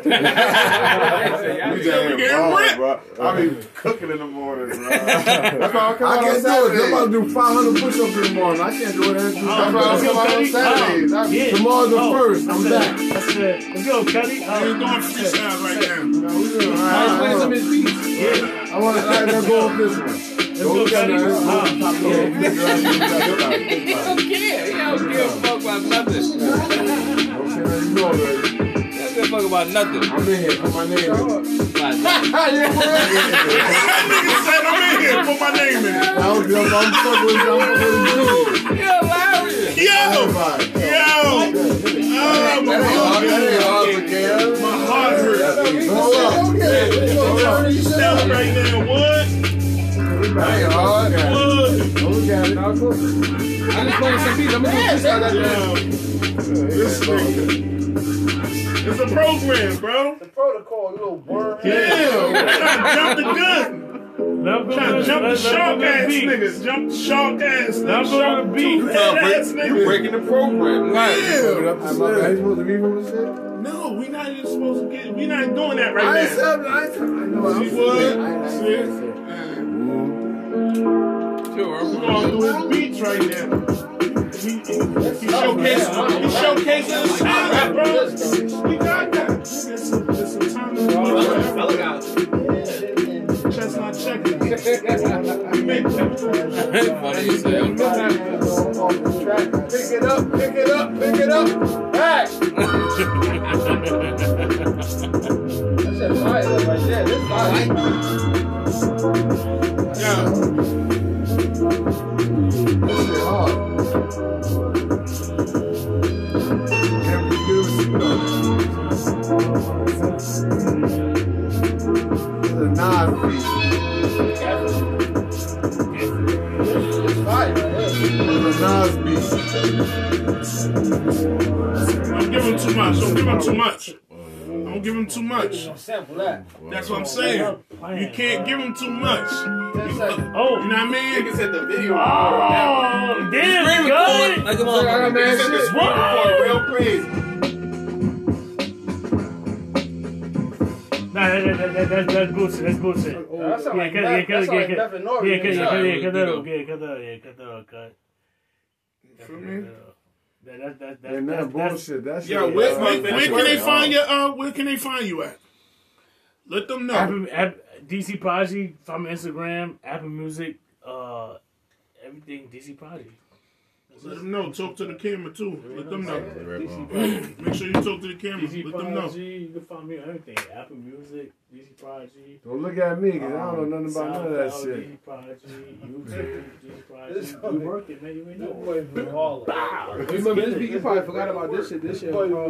getting ripped, bro. I be cooking in the morning, bro. That's why I can't do it. I'm about to do 500 push-ups in the morning. I can't do it. That's why I come out on Saturdays. Tomorrow's the first. I'm back. That's it. Let's go, Cuddy. We're doing freestyle right now. I want to go with this one. He don't give a fuck about nothing. Don't give a fuck about nothing. I'm in here. Put my name in it. I'm in here. Put my name in it. I'm fucking with you. You're hilarious. Yo. My heart hurts. Hold up. Stop right now. What? Look at it. I just playing some beats. I'm gonna do It's a program, bro. The protocol, you little worm. Jump the gun. Jump the shark ass niggas. Jump the shark ass niggas. Shark beat. You breaking the program. Right. Yeah. Am I supposed to be from the shit? No, we not even supposed to get. We not doing that right now. I know. See what? We're gonna do his beats right now. He showcasing his talent, bro. We got that. It's a time to Chestnut Checkers. We make that. Funny as hell. Pick it up. Back. That's fire right there. That's fire. Yeah. This shit hard. Can't produce it though. It's a Nas beat. It's fire. It's a Nas beat. Don't give him too much. Don't give him too much. Don't give him too much. Sample that. That's what I'm saying. You can't give him too much. You know what I mean? Niggas hit the video. Oh, damn, good. Like a motherfucker. Niggas hit the screen record real crazy. Nah, that's bullshit. That's bullshit. That sound like Devin Norrie. Cut. Feel me? That's bullshit. That's Yo, where can they find your where can they find you at? Let them know. DC Prodigy from Instagram, Apple Music, everything DC Prodigy. Let them know. Talk to the camera too. Let them know. Make sure you talk to the camera. DC Let them know. Prodigy, you can find me on everything. Apple Music, DC Prodigy. Don't look at me, because I don't know nothing about none of that shit. DC Prodigy, YouTube, DC Prodigy. You working, man. You ain't know. You remember this beat? You probably forgot about this shit. This shit I don't know.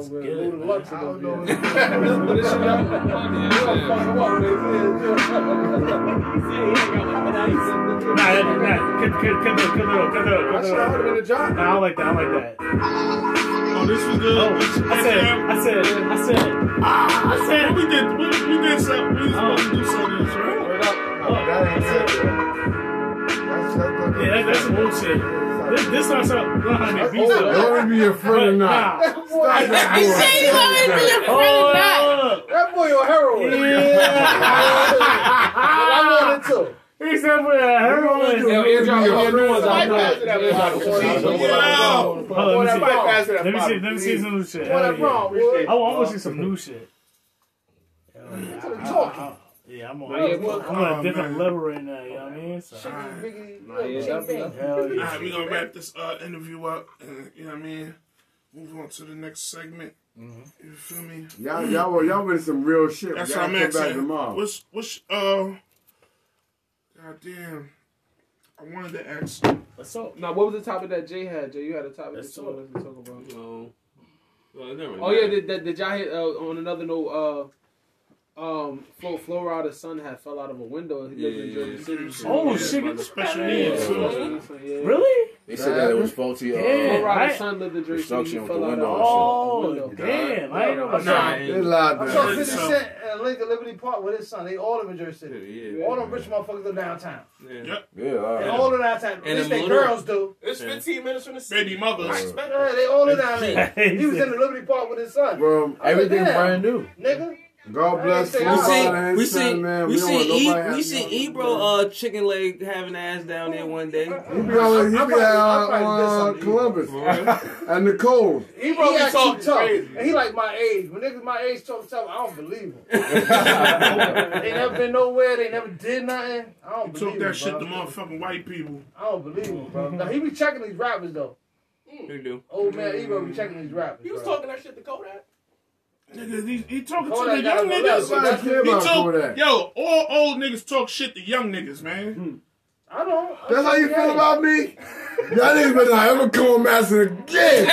Nah, I like that. Oh, this was good. I said. We did something. We was supposed to do something, right? Yeah, that's bullshit. This not something. Don't be a friend or not. I said you want me to be a friend or not. That boy on heroin. Yeah. I wanted to. He said for that. Let me see some new shit. I want to see some new shit. Yeah, I'm on a different level right now, you know what I mean? So, Alright, we're gonna wrap this interview up, and, you know what I mean? Move on to the next segment. You feel me? Y'all with some real shit. That's y'all what I'm come back asking. tomorrow. Goddamn. I wanted to ask. Now, what was the topic that Jay had? Jay, you had a topic that you wanted to talk about. Did y'all hit on another note? Flo Rida's son had fell out of a window. He lived in Jersey City. Oh shit! Special needs. Really? They said that it was faulty. Flo Rida's son lived in Jersey City. Construction He with the fell out window. of Damn! I ain't know about that. They lied I to saw us. 50 Cent at Lincoln Liberty Park with his son. They all live in Jersey City. All them rich motherfuckers live downtown. Yep. Yeah, all And right. all of downtown. At least they girls do. It's 15 minutes from the city. Baby mothers. Yeah, they all live down there. He was in the Liberty Park with his son. Well, Everything Yeah. brand new. Nigga. God bless We Flo seen- Rida and We his son, seen man. we don't want seen nobody having Ebro chicken leg having ass down there one day. He be on Columbus and Nicole. He actually tough. And he like my age. When niggas my age talk tough, I don't believe him. They never been nowhere. They never did nothing. I don't Took believe that him, shit bro. to motherfucking white people. I don't believe him, bro. Now, he be checking these rappers, though. You do. Old man Ebro be checking these rappers, He was bro. talking that shit to Kodak. Nigga, he talking to Kodak the got young a niggas. level. Nobody care about Kodak. Yo, all old niggas talk shit to young niggas, man. I don't. That's how you feel about me? Y'all niggas better not ever come on Master again.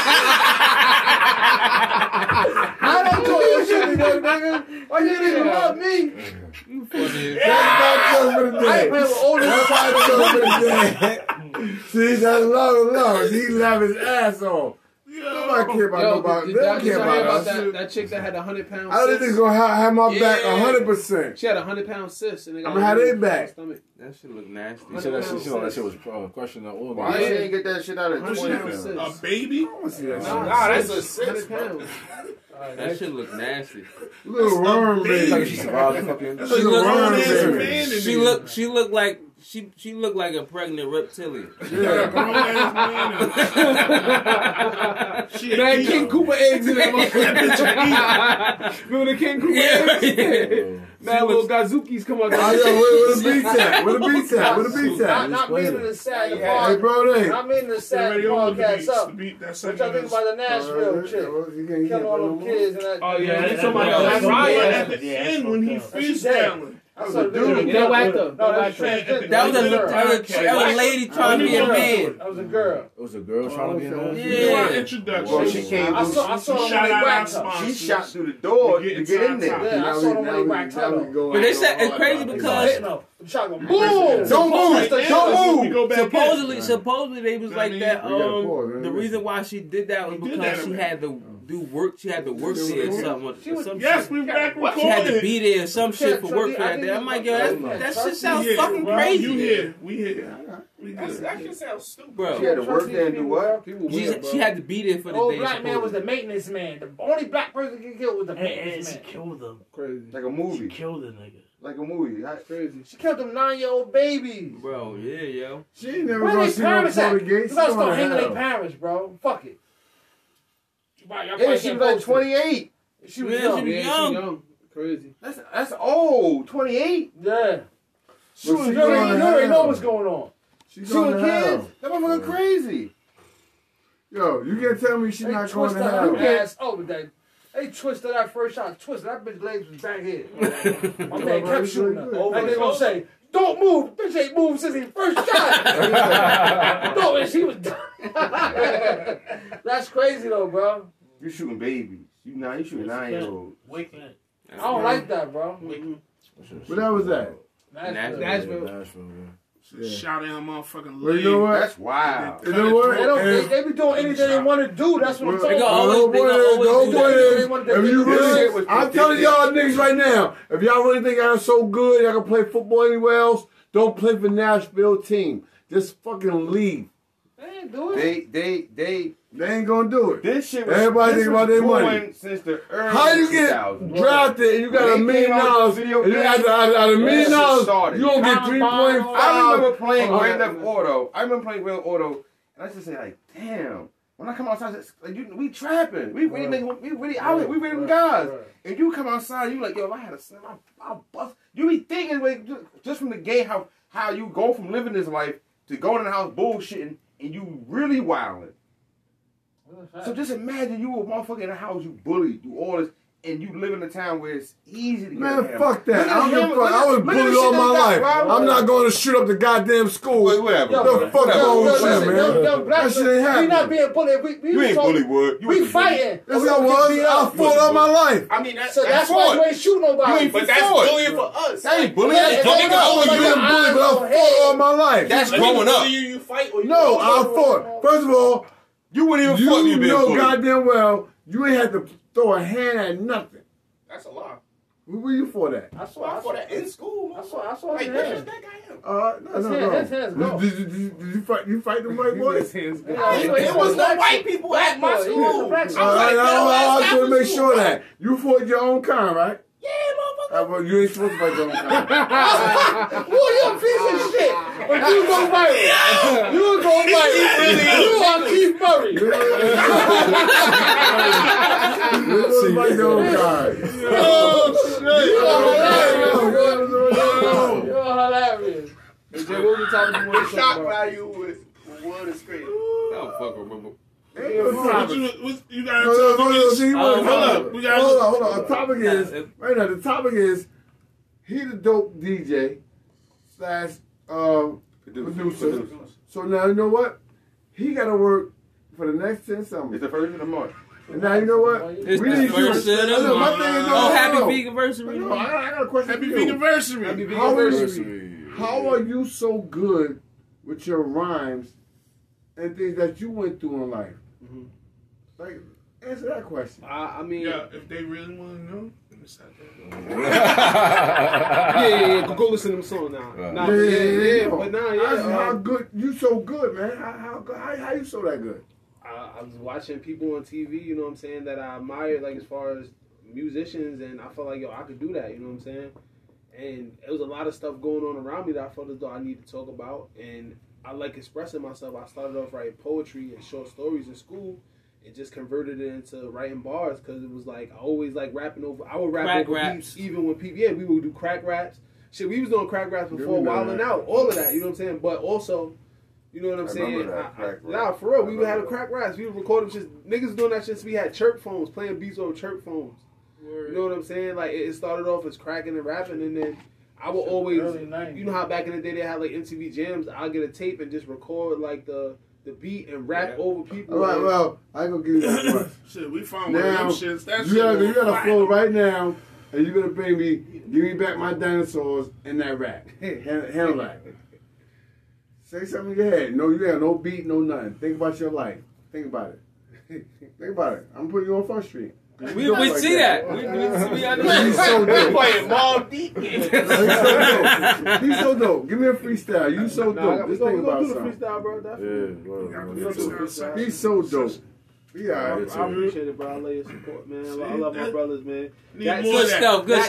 I don't talk your shit to them, nigga. Why you didn't even love me? That's not just for the I ain't day. playing with old That's niggas. not just for the day. See, that's love. He laugh his ass off. Nobody care about nobody. They don't care about us. that chick that had 100-pound I don't think they're gonna have my back Yeah. 100%. She had 100-pound cyst. And they got I'ma have their back. stomach. That shit look nasty. He said that shit was questioning the organ. Why you didn't get that shit out of 20 100-pound pounds? cyst. A baby? Nah, that's a 100 pounds. That shit look nasty. Little worm It's like baby. she survived the fucking. That's a worm baby. She looked like she looked like a pregnant reptilian. Yeah, grown ass man. She a Man, eater. King Cooper eggs in that That bitch a motherfucker. Remember the King Cooper eggs? Man, little Gazookies come out Oh, there. yo, where the beats at? Where the beats at? Where the beats at? Not meaning to sad the Hey, podcast. bro, they. Not meaning to sad the podcast up. What y'all think about the Nashville chick? Killing all them kids and that. Oh, yeah. That's Somebody somebody else. right Right. at the end when he freestyling. I saw the video. They whacked her. No, that was transgender. That was a girl. lady trying to be a man. That was a girl. It was a girl trying to be a man. Yeah. Introduction. Well, she came I saw Shout them when they out our whacked her. sponsors. She shot through the door to get in there. Yeah, I saw them when they whacked her. But they said it's crazy They because hitting her. The shot go boom. Don't move. Don't We move. go back supposedly they was like that. We gotta pause, man. The reason why she did that was We did because that she already. had to do work. She had to work there or something. She was- Some Yes, shit. we back recording. She had to be there or some shit for So work I for that didn't day. I'm like, yo, that shit sounds Yeah, fucking bro, crazy. You here? We here? We That good. shit sounds stupid, She had to work there and do what? She had to be there for The the old day. black man was the maintenance man. The only black person get killed was the And maintenance she man. killed him. Crazy. Like a She movie. killed the nigga. Like a movie. Crazy. She killed them 9-year-old babies. Bro, yeah, yo. She ain't never Where gonna they see no parents at? Florida You Gates. gotta start hanging their parents, bro. Fuck it. Yeah, she was like 28. She was Yeah, young. she was Yeah, she young. young. Crazy. That's old. 28. Yeah. She was You already know what's going on. She's She with going to kids. hell. That motherfucker crazy. Yo, you can't tell me she's They not going to twisted hell. her ass over that. They twisted that first shot. Twisted that bitch legs was back here. My man kept shooting her. And they gonna say, "Don't move." Bitch ain't moved since he first shot. No, and she was done. That's crazy though, bro. You shooting babies. You shooting 9-year-olds. I don't like that, bro. But that was that. Nashville. Yeah. Shout out motherfucking Well, you know what? That's wild. You know what? They be doing anything they want to do. That's what I'm Well, talking go about. always- the whole point is, if you This shit really, was I'm telling y'all niggas right now, if y'all really think y'all so good, y'all can play football anywhere else, don't play for Nashville team. Just fucking leave. They ain't do it. They They ain't gonna do it. This shit was, everybody think about their money. Since the early How you get 2000s. drafted and you got $1 million, and you out of $1 million, you gonna get 3.5. I remember playing Grand Theft Auto. And I just say like, damn. When I come outside, like, we trapping. We really out here. We really guys. And you come outside, you like, yo, if I had a son, I'll bust. You be thinking, like, just from the game, how you go from living this life to going in the house bullshitting and you really wilding. So just imagine you a motherfucker in the house, you bullied, you all this, and you live in a town where it's easy to get Man, fuck that. I was bullied all my life. I'm not going to shoot up the goddamn school. Whatever. The fuck wrong with you, man? That shit ain't happening. We not being bullied. You ain't bullied, Wood. We fighting. That's what I was. I fought all my life. I mean, so that's why you ain't shoot nobody. But that's bullying for us. That ain't bullying. I was being bullied, but I fought all my life. That's growing up. You fight or you No, I fought. First of all, you wouldn't even fuck me being know bullied. goddamn well you ain't had to throw a hand at nothing. That's a lie. Where you for that? I saw that in school. I saw Hey, his where's hands. that guy at? No. His hands go. Did you fight them white boys? There was no white people at my school. I just want to make sure that you fought your own kind, right? Yeah, motherfucker. Well, you ain't supposed to fight your own kind. Boy, you a piece of shit. But you go fight. You go fight. You are Keith Murray. You supposed to fight your own kind. You're hilarious. Hey, Jay, what was the topic you wanted to talk Shock about? value was one is crazy. I don't fuck remember. You gotta Hold on. The topic is he the dope DJ / producer. So now you know what? He gotta work for the next 10 summers. It's the first of the month. And now you know what? It's the first of the month. Happy veganversary. I got a question Happy for you. veganversary. How are you so good with your rhymes and things that you went through in life? Like, answer that question. I mean, Yeah, if they really want to know, let me stop that. yeah. Go listen to them song now. How good you so good, man? How you so that good? I was watching people on TV, you know what I'm saying, that I admired, like as far as musicians, and I felt like, yo, I could do that, you know what I'm saying? And there was a lot of stuff going on around me that I felt as though I need to talk about, and I like expressing myself. I started off writing poetry and short stories in school, and just converted it into writing bars, because it was like, I always like rapping over, I would rap Crack over raps. beats, even when people, we would do crack raps. Shit, we was doing crack raps before Wildin' Out, all of that, you know what I'm saying? But also, you know what I'm saying? Nah, for real, we would have crack raps. We would record them shit. Niggas doing that shit since we had chirp phones, playing beats over chirp phones. You know what I'm saying? Like, it started off as cracking and rapping, and then I would always, you know how back in the day they had like MTV Jams, I'll get a tape and just record like the beat and rap over people. All right, well, I ain't gonna give you that much. Shit, we found one of them shits. That you gotta flow right now, and you're gonna bring me, give me back my dinosaurs in that rap. Handle that. Say something in your head. No, you have no beat, no nothing. Think about your life. Think about it. Think about it. I'm putting you on Front Street. We see that. We He's so dope. Playing Mob Deep. He's so dope. Give me a freestyle. You so dope. Just think about something. Freestyle, bro. He's so dope. Yeah, I appreciate it, bro. I love your support, man. I love my brothers, man. Good stuff. That's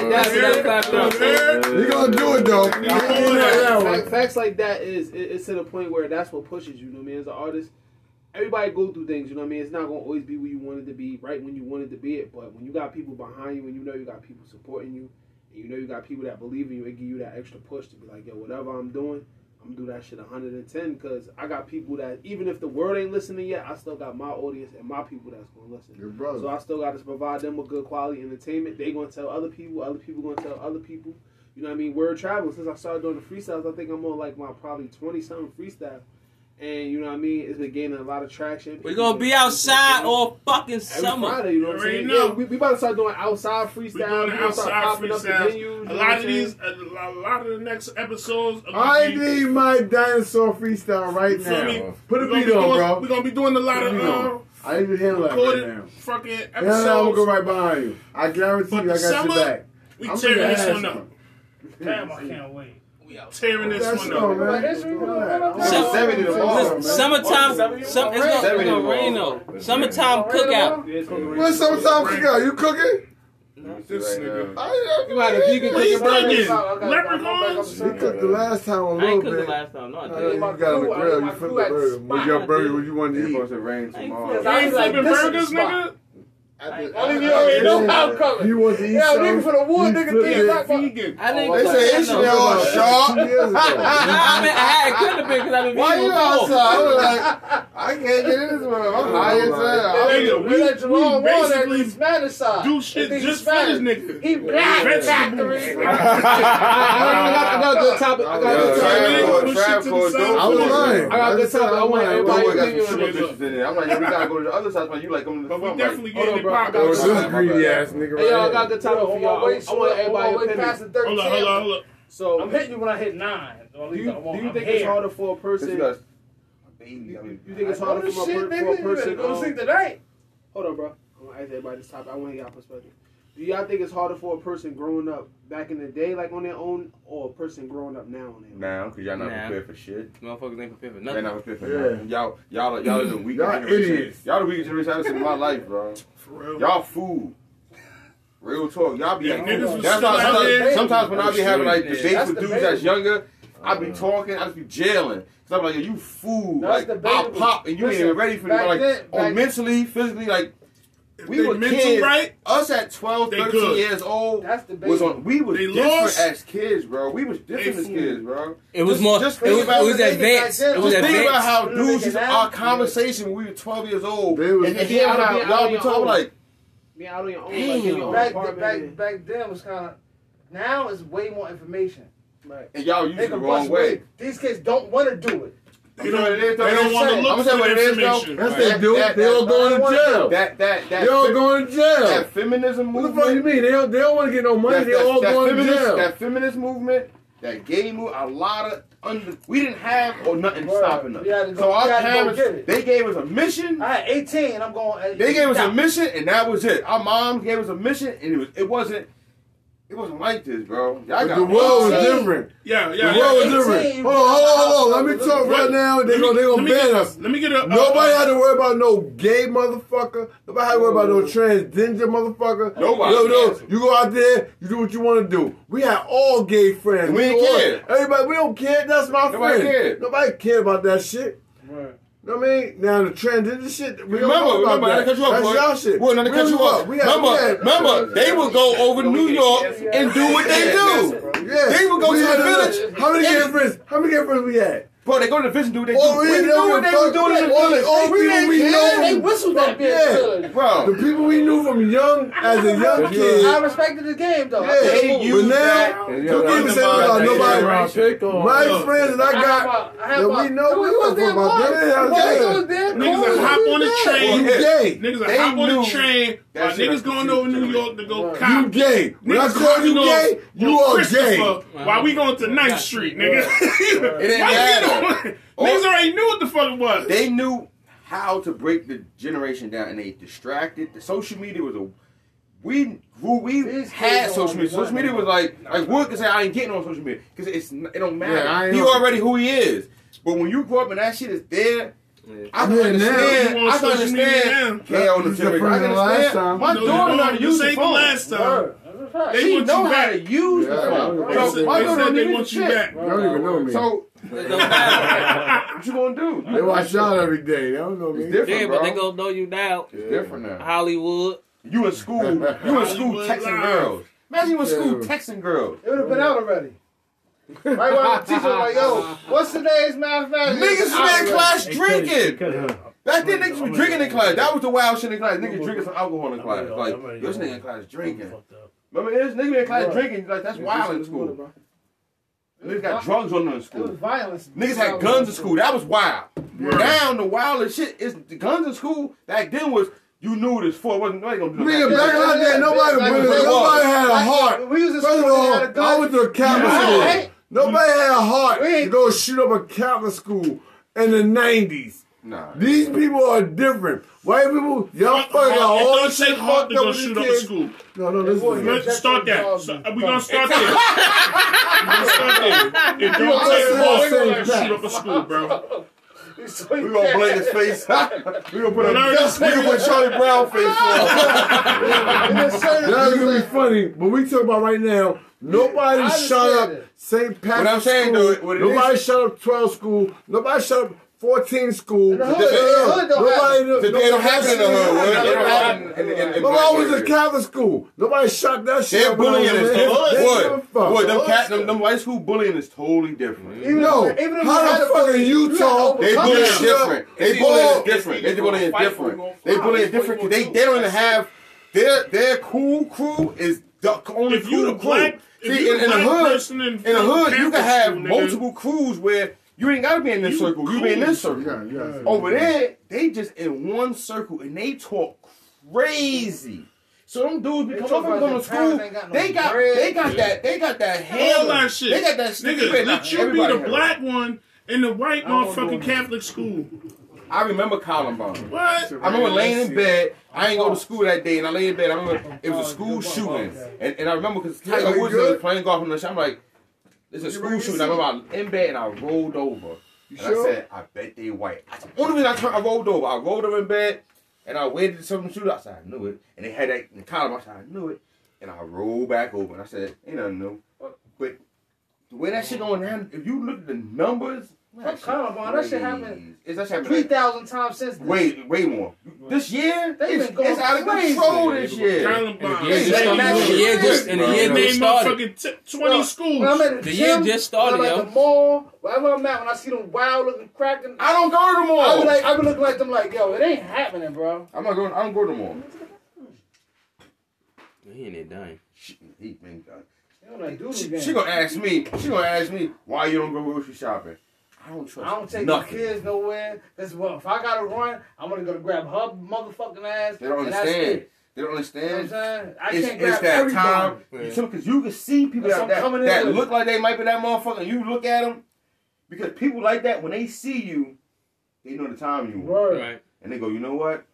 you gonna do it though. Facts like that it's to the point where that's what pushes you. You know what I mean? As an artist, everybody go through things. You know what I mean? It's not gonna always be where you wanted to be, right when you wanted to be it. But when you got people behind you, and you know you got people supporting you, and you know you got people that believe in you, it give you that extra push to be like, yo, whatever I'm doing, I'm gonna do that shit 110, because I got people that, even if the world ain't listening yet, I still got my audience and my people that's gonna listen. Your brother. So I still got to provide them with good quality entertainment. They gonna tell other people gonna tell other people. You know what I mean? Word travel. Since I started doing the freestyles, I think I'm on like my probably 20-something freestyle. And you know what I mean? It's been gaining a lot of traction. We're gonna be outside all fucking summer. Friday, you know what I'm saying? Know. Yeah, we about to start doing outside freestyle. We're doing outside freestyles. A lot of the next episodes. I need my dinosaur freestyle right now. Put a beat on, bro. We're gonna be doing a lot of I need to handle that right now. fucking episodes. Yeah, I'm gonna go right behind you. I guarantee you, I got your back. We tearing this one up. Damn, I can't wait. tearing this one up. Summertime, it's gonna rain though. Summertime cookout. What's summertime cookout? You cooking? This nigga. You had a vegan cooking burgers. Leprechauns? He cooked the last time a I little ain't cooked the bit. last time. No, I You didn't. got on the grill. You flipped the burger. What's your burger? What you want to It's eat? supposed to rain tomorrow. You ain't flipping burgers, nigga? Only you already know how I'm coming. You want to eat Yeah, some? nigga for the wood, You nigga flipped think it. not vegan. I didn't. They say it's all sharp. I couldn't have been because I've been Why vegan you before. outside? I was like, I can't get in this one. I'm high as hell. Nigga, We let Jerome Warner basically at the Spanish side. do shit just for this nigga. He black factory. I got a good topic. I got a good topic. I was lying. I got a good topic. I want everybody got to some sugar bitches in there. I'm like, yo, we gotta go to the other side. Like, you like going to the But we front. definitely Like, getting it bro, I popping. got This some- greedy ass nigga Hey, y'all, I right got a good topic for y'all. I want everybody's past opinion. the 13. Hold up. So, I'm hitting you when I hit 9. do you think it's harder for a person? you got a baby. I mean, You think it's harder for a person? Go sleep tonight. Hold on, bro. I'm gonna ask everybody this topic. I want to hear y'all perspective. Do y'all think it's harder for a person growing up back in the day, like on their own, or a person growing up now on their own? now, because y'all not Nah. prepared for shit. Motherfuckers ain't prepared for Y'all nothing. not prepared for Yeah. nothing. Y'all are the weakest Y'all generation. idiots. Y'all the weakest generation I've seen in my life, bro. For real. Y'all fool. Real talk. Y'all be Yeah, niggas was that's still why out there. sometimes when I be having like That's debates with dudes debatable. that's younger, I be talking, I just be jailing. Cause I'm like, yo, you fool. That's Like, I'll debatable. pop and you ain't Listen, even ready for back it. Like, then- back- mentally, physically, like, we they were mental kids. right, Us at 12, they 13 good. years old, That's debatable. we was They different lost. as kids, bro. We was different They as fool. kids, bro. It was Just- more. just It think was, about it was what they did advanced. back then. It was Just think about advanced. how What do dudes they used to, get our now? conversation when we were 12 years old. They was- and then y'all be talking like, Being out on your own, like in your own apartment. Back then was kind of. Now it's way more information. Right. and y'all use They it the can wrong bust way. way. These kids don't want to do it. They don't want to look I'ma say for what the it is, though. information. That's they do. They all going to jail. They all going to jail. That feminism What the movement. fuck you mean? They don't want to get no money. They all going to jail. That feminist movement, that gay movement, a lot of we didn't have or nothing Right. stopping us. We had to go- So we our had to go parents, get it. they gave us a mission. I had 18 and I'm going. They gave us a mission, and that was it. Our mom gave us a mission, and it wasn't like this, bro. Y'all But got the world was 18. different. Yeah. The world was different. Hold on. Let me talk right now. They gonna ban us. Let me get a. Nobody had to worry about no gay motherfucker. Nobody had to worry about no transgender motherfucker. Nobody. No. You go out there, you do what you want to do. We had all gay friends. We ain't all- care. Everybody, we don't care. That's my Nobody friend. cared. Nobody cared about that shit. Right. You know what I mean? Now the transgender shit, we don't Remember, know about I that. cut you off, That's boy. y'all shit. Well, not to cut you off. Remember, they would go over to New York and do what they do. Yeah. They would go We to had the village. How many gay friends? How many gay friends we had? Bro, they go to the village and do what they do. Oh, We yeah, knew what they were doing in the village. all We people didn't we care. know. They whistled that bitch. Yeah. Bro, The people we knew from young, as a young I kid. respected the game though. Yeah, they but use now, that. you can't even say about nobody. My friends that I got, that we know, we don't fuck about that. Niggas will hop on the train. You gay. Niggas will They hop on knew the train while that shit niggas was going the over New future. York to go You cop. gay. When I Niggas call you hopping gay, on you are Christopher gay. While we going to 9th Street, nigga. It didn't Why you matter. doing? Niggas already knew what the fuck it was. They knew how to break the generation down, and they distracted. The social media was we had social media. Social media was like Wood can say I ain't getting on social media because it don't matter. Yeah, I ain't he on- already who he is. But when you grow up and that shit is there, I can Yeah, understand. now you on I can social media understand. now. Yeah, on the This is television. I can the last time. understand. My No, daughter you know how to don't. use This the ain't the phone. last time. They She want know you how back. to use the Yeah, phone. I They So said, my daughter don't they need want the you shit. back. They don't even know me. So It don't matter. what you gonna do? They watch y'all every day. They don't know me. It's different, Yeah, bro. but they gonna know you now. It's different now. Hollywood. You in school Hollywood texting Live. girls. Imagine you in school Yeah. texting girls. It would have been out already. Right when the teacher was like, yo, what's today's mathematics? Niggas was in class It drinking. could've- Back then niggas was drinking in class. That was the wild shit in class. Niggas drinking some alcohol in class. I'm Like, ready. this nigga in class drinking. Fucked up. Remember this nigga in class drinking? Like, that's wild in school. Niggas got drugs on them in It was school. violence. Niggas had guns in school. That was wild. Now the wildest shit is the guns in school. Back then was you knew what it's for. Wasn't nobody gonna do Nigga, that. back in the day, nobody had a heart. We was in First of school, we all, had a gun. I went to a Catholic school. Right? Nobody had a heart We to ain't- go shoot up a Catholic school in the 90s. Nah. These people are different. White people, y'all fucking got It all don't this take shit hard fucked to up go with shoot these up a kids. school. No, this is Let's start that. So, we gonna start there. We gonna start there. It don't take long to shoot up a school, bro. We gonna blame his face. We gonna put Charlie Brown face on. That's gonna be funny, but we talk about right now. Nobody shut up St. Patrick's What I'm saying, School. though, what it Nobody is- shut up 12 school. Nobody shut up 14 school. In the hood, it don't happen in the hood. It don't happen in But I was in Catholic school. Nobody shot that shit. They're bullying us. What? Them white school bullying is totally different. No, how the fuck in Utah? They bullying different. They bullying different. They bullying different. They bullying different because they don't even have their cool crew is the only If you cool the black, crew. if See, you in the the black hood, person in you can Catholic have school, nigga. multiple crews where you ain't gotta be in this circle. You be in this circle. Over there, they just in one circle and they talk crazy. So them dudes be coming up going to school. They got that handle. All that shit. They got that sticker. Nigga, let you be the black one in the white motherfucking Catholic school. I remember Columbine. What? I remember laying in bed. I ain't go to school that day, and I lay in bed. I remember it was a school shooting, and I remember because Tiger Woods was playing golf on the shot. I'm like, it's a school shooting. I remember I was in bed and I rolled over. And I said, I bet they white. Only reason I rolled over. I rolled over in bed, and I waited for something to shoot. I said, I knew it. And they had that in Columbine. I said, I knew it. And I rolled back over, and I said, ain't nothing new. But the way that shit going down, if you look at the numbers. Fuck Columbine, that shit happened Is that shit 3,000 times since then. Way more. This year, it's out of crazy. control this year. Columbine. And the year just started. 20 schools. When I'm at The gym, year just started, when I'm yo. at the mall, wherever I'm at, when I see them wild looking cracking, I don't go to the mall. I be looking like them like, yo, it ain't happening, bro. I don't go to the mall. He ain't done. He been done. You know, like, dude, She gonna ask me why you don't go grocery shopping. I don't trust. I don't take nothing. the kids nowhere. Because if I gotta run, I'm gonna go grab her motherfucking ass. They don't and that's understand. it. They don't understand. You know what I'm saying? I It's can't grab that everybody. time. Because you can see people That's that coming in that with look like they might be that motherfucker, and you look at them. Because people like that, when they see you, they know the time you want. Right. And they go, you know what?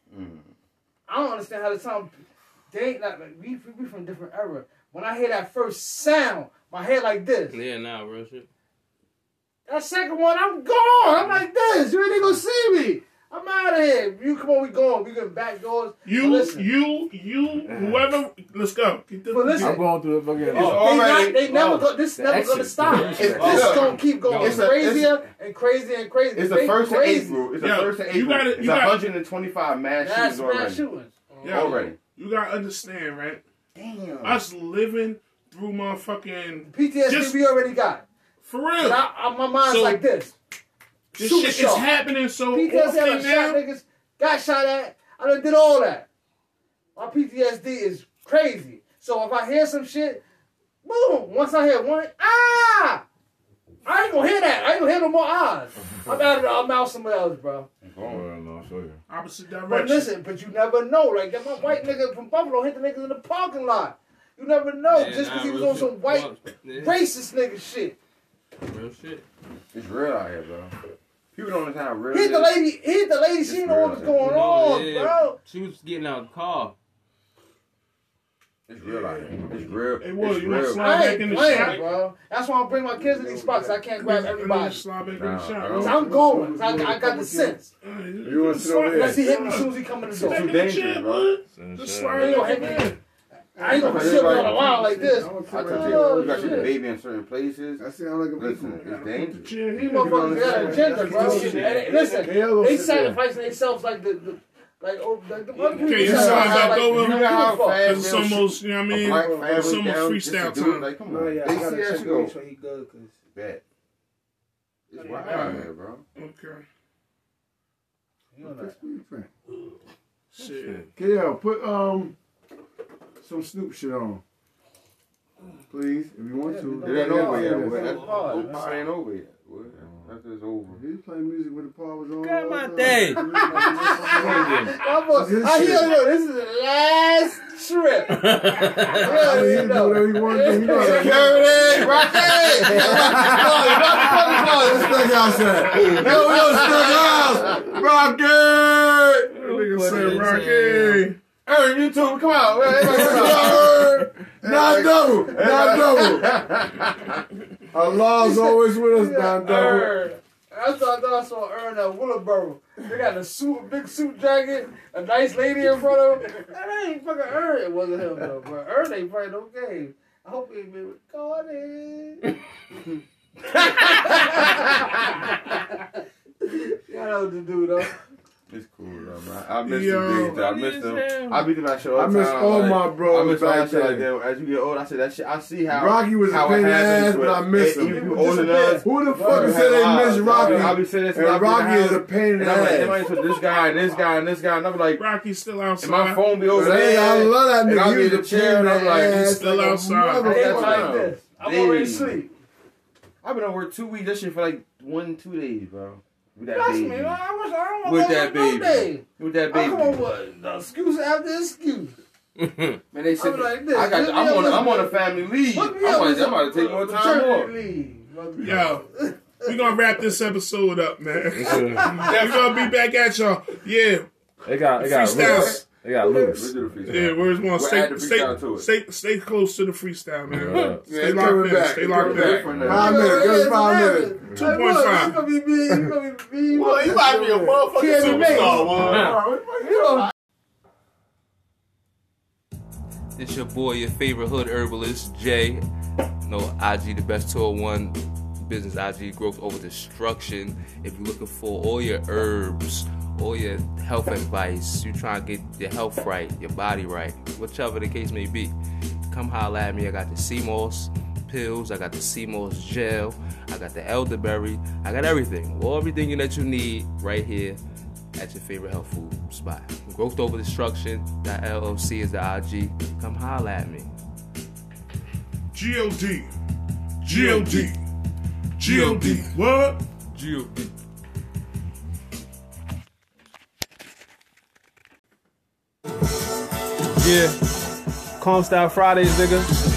I don't understand how the time. They ain't like we from a different era. When I hear that first sound, my head like this. Yeah, nah, real shit. That second one, I'm gone. I'm like this. You ain't gonna see me. I'm out of here. You come on, we going. We getting back doors. You, whoever, let's go. But listen, I'm going through it again. they never go. This never gonna stop. This gonna keep going crazier and crazier and crazier. It's the first of April. It's the first of April. It's 125 mass shootings already. Already. You gotta understand, right? Damn. Us living through motherfucking PTSD we already got. For real. My mind's like this. This Super shit sharp. is happening so PTSD I often done shot now. niggas, got shot at. I done did all that. My PTSD is crazy. So if I hear some shit, boom. Once I hear one, I ain't gonna hear that. I ain't gonna hear no more eyes. I'm out somewhere else, bro. Opposite direction. But listen, you never know. Like that, my white nigga from Buffalo hit the niggas in the parking lot. You never know. Yeah, Just because he was real on some shit. white racist nigga shit. Real shit. It's real out here, bro. People don't understand how real Hit the lady. She didn't know what was going on, bro. She was getting out of the car. It's real out here. It's real. Hey, Will, it's you want to real. slide I back ain't in the playing, shot? bro. That's why I bring my kids to these spots. I can't grab everybody. Slide back in the Nah, shot. bro. I'm going. I got the sense. You want to sit over there? Unless he hit me as soon as he come in the door. Back in the dangerous, shit, bro. bud. Just slide He ain't back gonna in. hit me. I ain't gonna sit on the line like this. I tell you, you got your baby in certain places. That sound like a Listen, it's dangerous. These motherfuckers got an agenda, bro. And listen, they sacrificing themselves like the other people. Okay, you slide back over. You know how fast It's almost, you know what I mean? It's almost freestyle time. Like, come on. No, yeah, They I gotta see that check shit to make go. sure he good, cause Bet. It's wild out here, bro. Okay. Shit. Shit. KL, put some Snoop shit on. Please, if you want to. It ain't over yet. Yeah, That hard. part ain't over yet. That's just over. He's playing music with the paw was on. Got my day. I hear you. This is the last trip. He can do whatever he wants to do. He knows that. Security! Rocky! Let's stick outside. No, we don't stick house. Rocky! Nigga said Rocky. Aaron, you too. Come on. Not double. Not double. Allah's always with us down there. I thought I saw Ern at Willowboro. They got a suit, big suit jacket, a nice lady in front of him. That ain't fucking Ern. It wasn't him though, but Ern ain't playing no game. I hope he ain't been recorded. Y'all know what to do though. It's cool though, man. I miss them days. I miss them. I be to that show all the I miss time. all like, my bros I miss all back that shit like then. that. As you get older, I said that shit. I see how Rocky was a how pain in it the ass, happens. but I miss him. You older than us. Who the fuck said they miss Rocky? I be saying this. And Rocky is a pain in the I'm like, ass. so this guy and this guy and this guy, and I'm like, Rocky's still outside. and my phone be over Hey, there. I love that and nigga. I'll He be in was the a chair, and I'm pain in like, the he's ass still like a outside. I ain't motherfucker. like this. I'm already asleep. I've been on work 2 weeks. That shit for like 1-2 days, bro. With that Trust baby. me, man. I don't With want that to no baby. day. With that I come baby. on with the excuse after excuse. Man, they said I'm like this. I'm on a family leave. I'm about to take more time off. Yo, we gonna wrap this episode up, man. We gonna be back at y'all. Yeah. They got freestyle. loose. They got loose. We'll do the freestyle. Yeah, where's one? We'll add the freestyle to it. Stay close to the freestyle, man. Yeah. Stay locked in. Stay locked in. 5 minutes. Give us 5 minutes. 2.5. It's gonna be me. It's gonna be me. Well, you might be a motherfucking superstar, man. It's your boy, your favorite hood herbalist, Jay. No, IG, the best 201 business, IG growth over destruction. If you're looking for all your herbs, all your health advice, you trying to get your health right, your body right, whichever the case may be, come holler at me. I got the CMOS pills, I got the CMOS gel, I got the elderberry, I got everything. Everything that you need right here at your favorite health food spot. Growth over destruction, that LLC is the IG. Come holler at me. G-O-D. G-O-D. G-O-D. What? G-O-D. Yeah. Calm Style Fridays, nigga.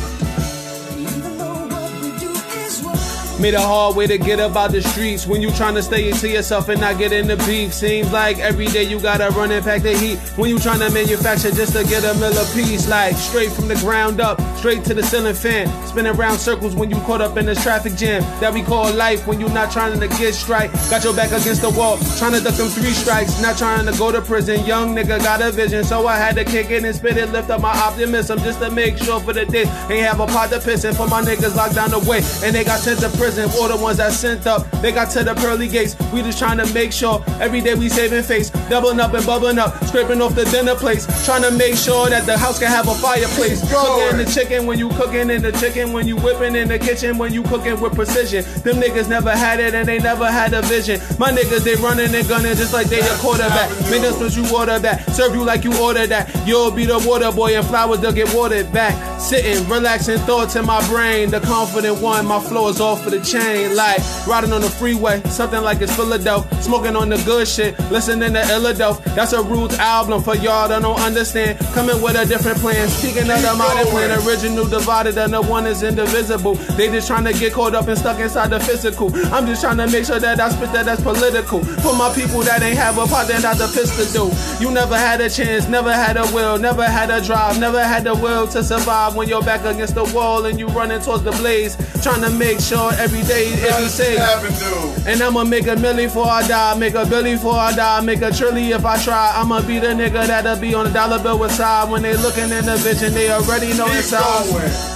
Made a hard way to get up out the streets when you tryna stay to yourself and not get in the beef. Seems like every day you gotta run and pack the heat when you tryna manufacture just to get a mill a piece. Like straight from the ground up, straight to the ceiling fan. Spinning around circles when you caught up in this traffic jam that we call life when you not trying to get strike. Got your back against the wall, trying to duck them 3 strikes. Not trying to go to prison, young nigga got a vision. So I had to kick it and spit it, lift up my optimism just to make sure for the day ain't have a pot to piss in for my niggas locked down the way. And they got sent to prison. All the ones that sent up, they got to the pearly gates. We just trying to make sure every day we saving face, doubling up and bubbling up, scraping off the dinner plates, trying to make sure that the house can have a fireplace. Cooking the chicken when you cooking in the chicken, when you whipping in the kitchen, when you cooking with precision. Them niggas never had it and they never had a vision. My niggas, they running and gunning just like they a quarterback. Make them switch you water back, serve you like you ordered that. You'll be the water boy and flowers, they'll get watered back. Sitting, relaxing thoughts in my brain. The confident one, my flow is off for the chain. Like riding on the freeway, something like it's Philadelphia. Smoking on the good shit, listening to Philadelphia. That's a Roots album for y'all that don't understand. Coming with a different plan, speaking of the modern plan. Original divided and the one is indivisible. They just trying to get caught up and stuck inside the physical. I'm just trying to make sure that I spit that's political. For my people that ain't have a pot that not the fist to do. You never had a chance, never had a will, never had a drive, never had the will to survive when you're back against the wall and you running towards the blaze. Trying to make sure every day it be safe. And I'ma make a million before I die, make a billion before I die, make a trillion if I try. I'ma be the nigga that'll be on a dollar bill with side. When they looking in the vision, they already know inside.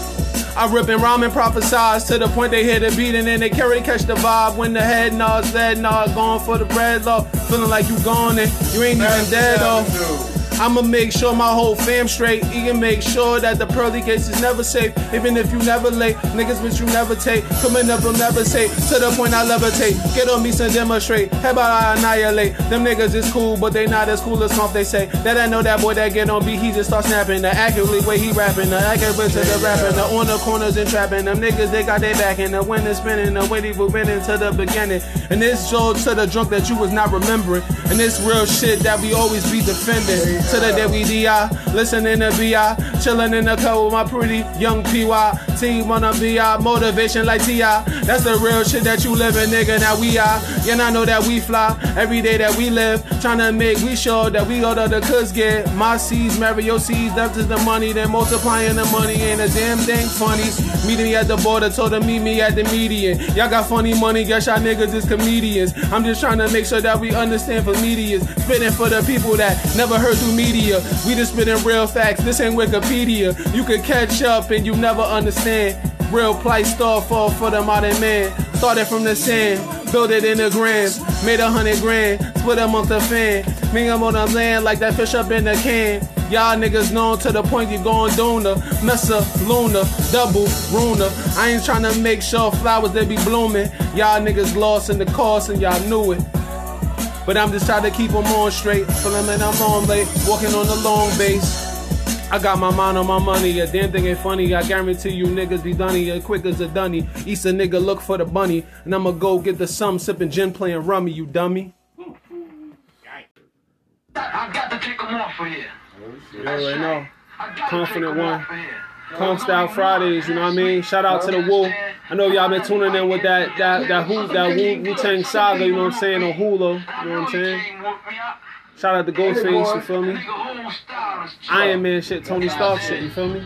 I rip and rhyme and prophesize to the point they hear the beat and then they catch the vibe. When the head nods, going for the bread, though. Feeling like you gone and you ain't even dead, though. I'ma make sure my whole fam straight. You can make sure that the pearly gates is never safe. Even if you never late, niggas bitch you never take. Coming up will never take. To the point I levitate. Get on me some demonstrate. How about I annihilate? Them niggas is cool, but they not as cool as Trump they say. That I know that boy that get on beat, he just start snapping. The accurately way he rapping. The accurate to the rapping. The on the corners and trapping. Them niggas they got their back and the wind is spinning. The way they were winning to the beginning. And this showed to the drunk that you was not remembering. And this real shit that we always be defending. to the WDI, listening to BI, chilling in the car with my pretty young PY. Team wanna be our motivation like T.I. That's the real shit that you living, nigga. Now we are. Yeah, I know that we fly every day that we live. Tryna make we sure that we go to the cuz get. My seeds, marry your seeds, that's just the money. Then multiplying the money ain't a damn thing funny. Meet me at the border, told them meet me at the median. Y'all got funny money, guess y'all niggas is comedians. I'm just trying to make sure that we understand for media. Spitting for the people that never heard through media. We just spitting real facts, this ain't Wikipedia. You could catch up and you never understand. Real plight star fall for the modern man. Started from the sand, built it in the grams. Made 100 grand, split amongst the fan. Me, I'm on the land like that fish up in the can. Y'all niggas known to the point you going donor. Messa, Luna, double, Runa. I ain't trying to make sure flowers they be blooming. Y'all niggas lost in the course and y'all knew it. But I'm just trying to keep them on straight. Feeling like I'm on late, walking on the long base. I got my mind on my money, a damn thing ain't funny. I guarantee you niggas be dunny, as quick as a dunny. East a nigga look for the bunny, and I'ma go get the sum, sipping gin, playing rummy, you dummy. I got to take them off for you. You already know. Confident one. Calm Style Fridays, you know what I mean? Shout out to the Wu. I know y'all been tuning in with that Wu-Tang Saga, you know what I'm saying, on Hulu, you know what I'm saying? Shout out to Ghostface, you feel me? Iron Man shit, Tony Stark shit, you feel me?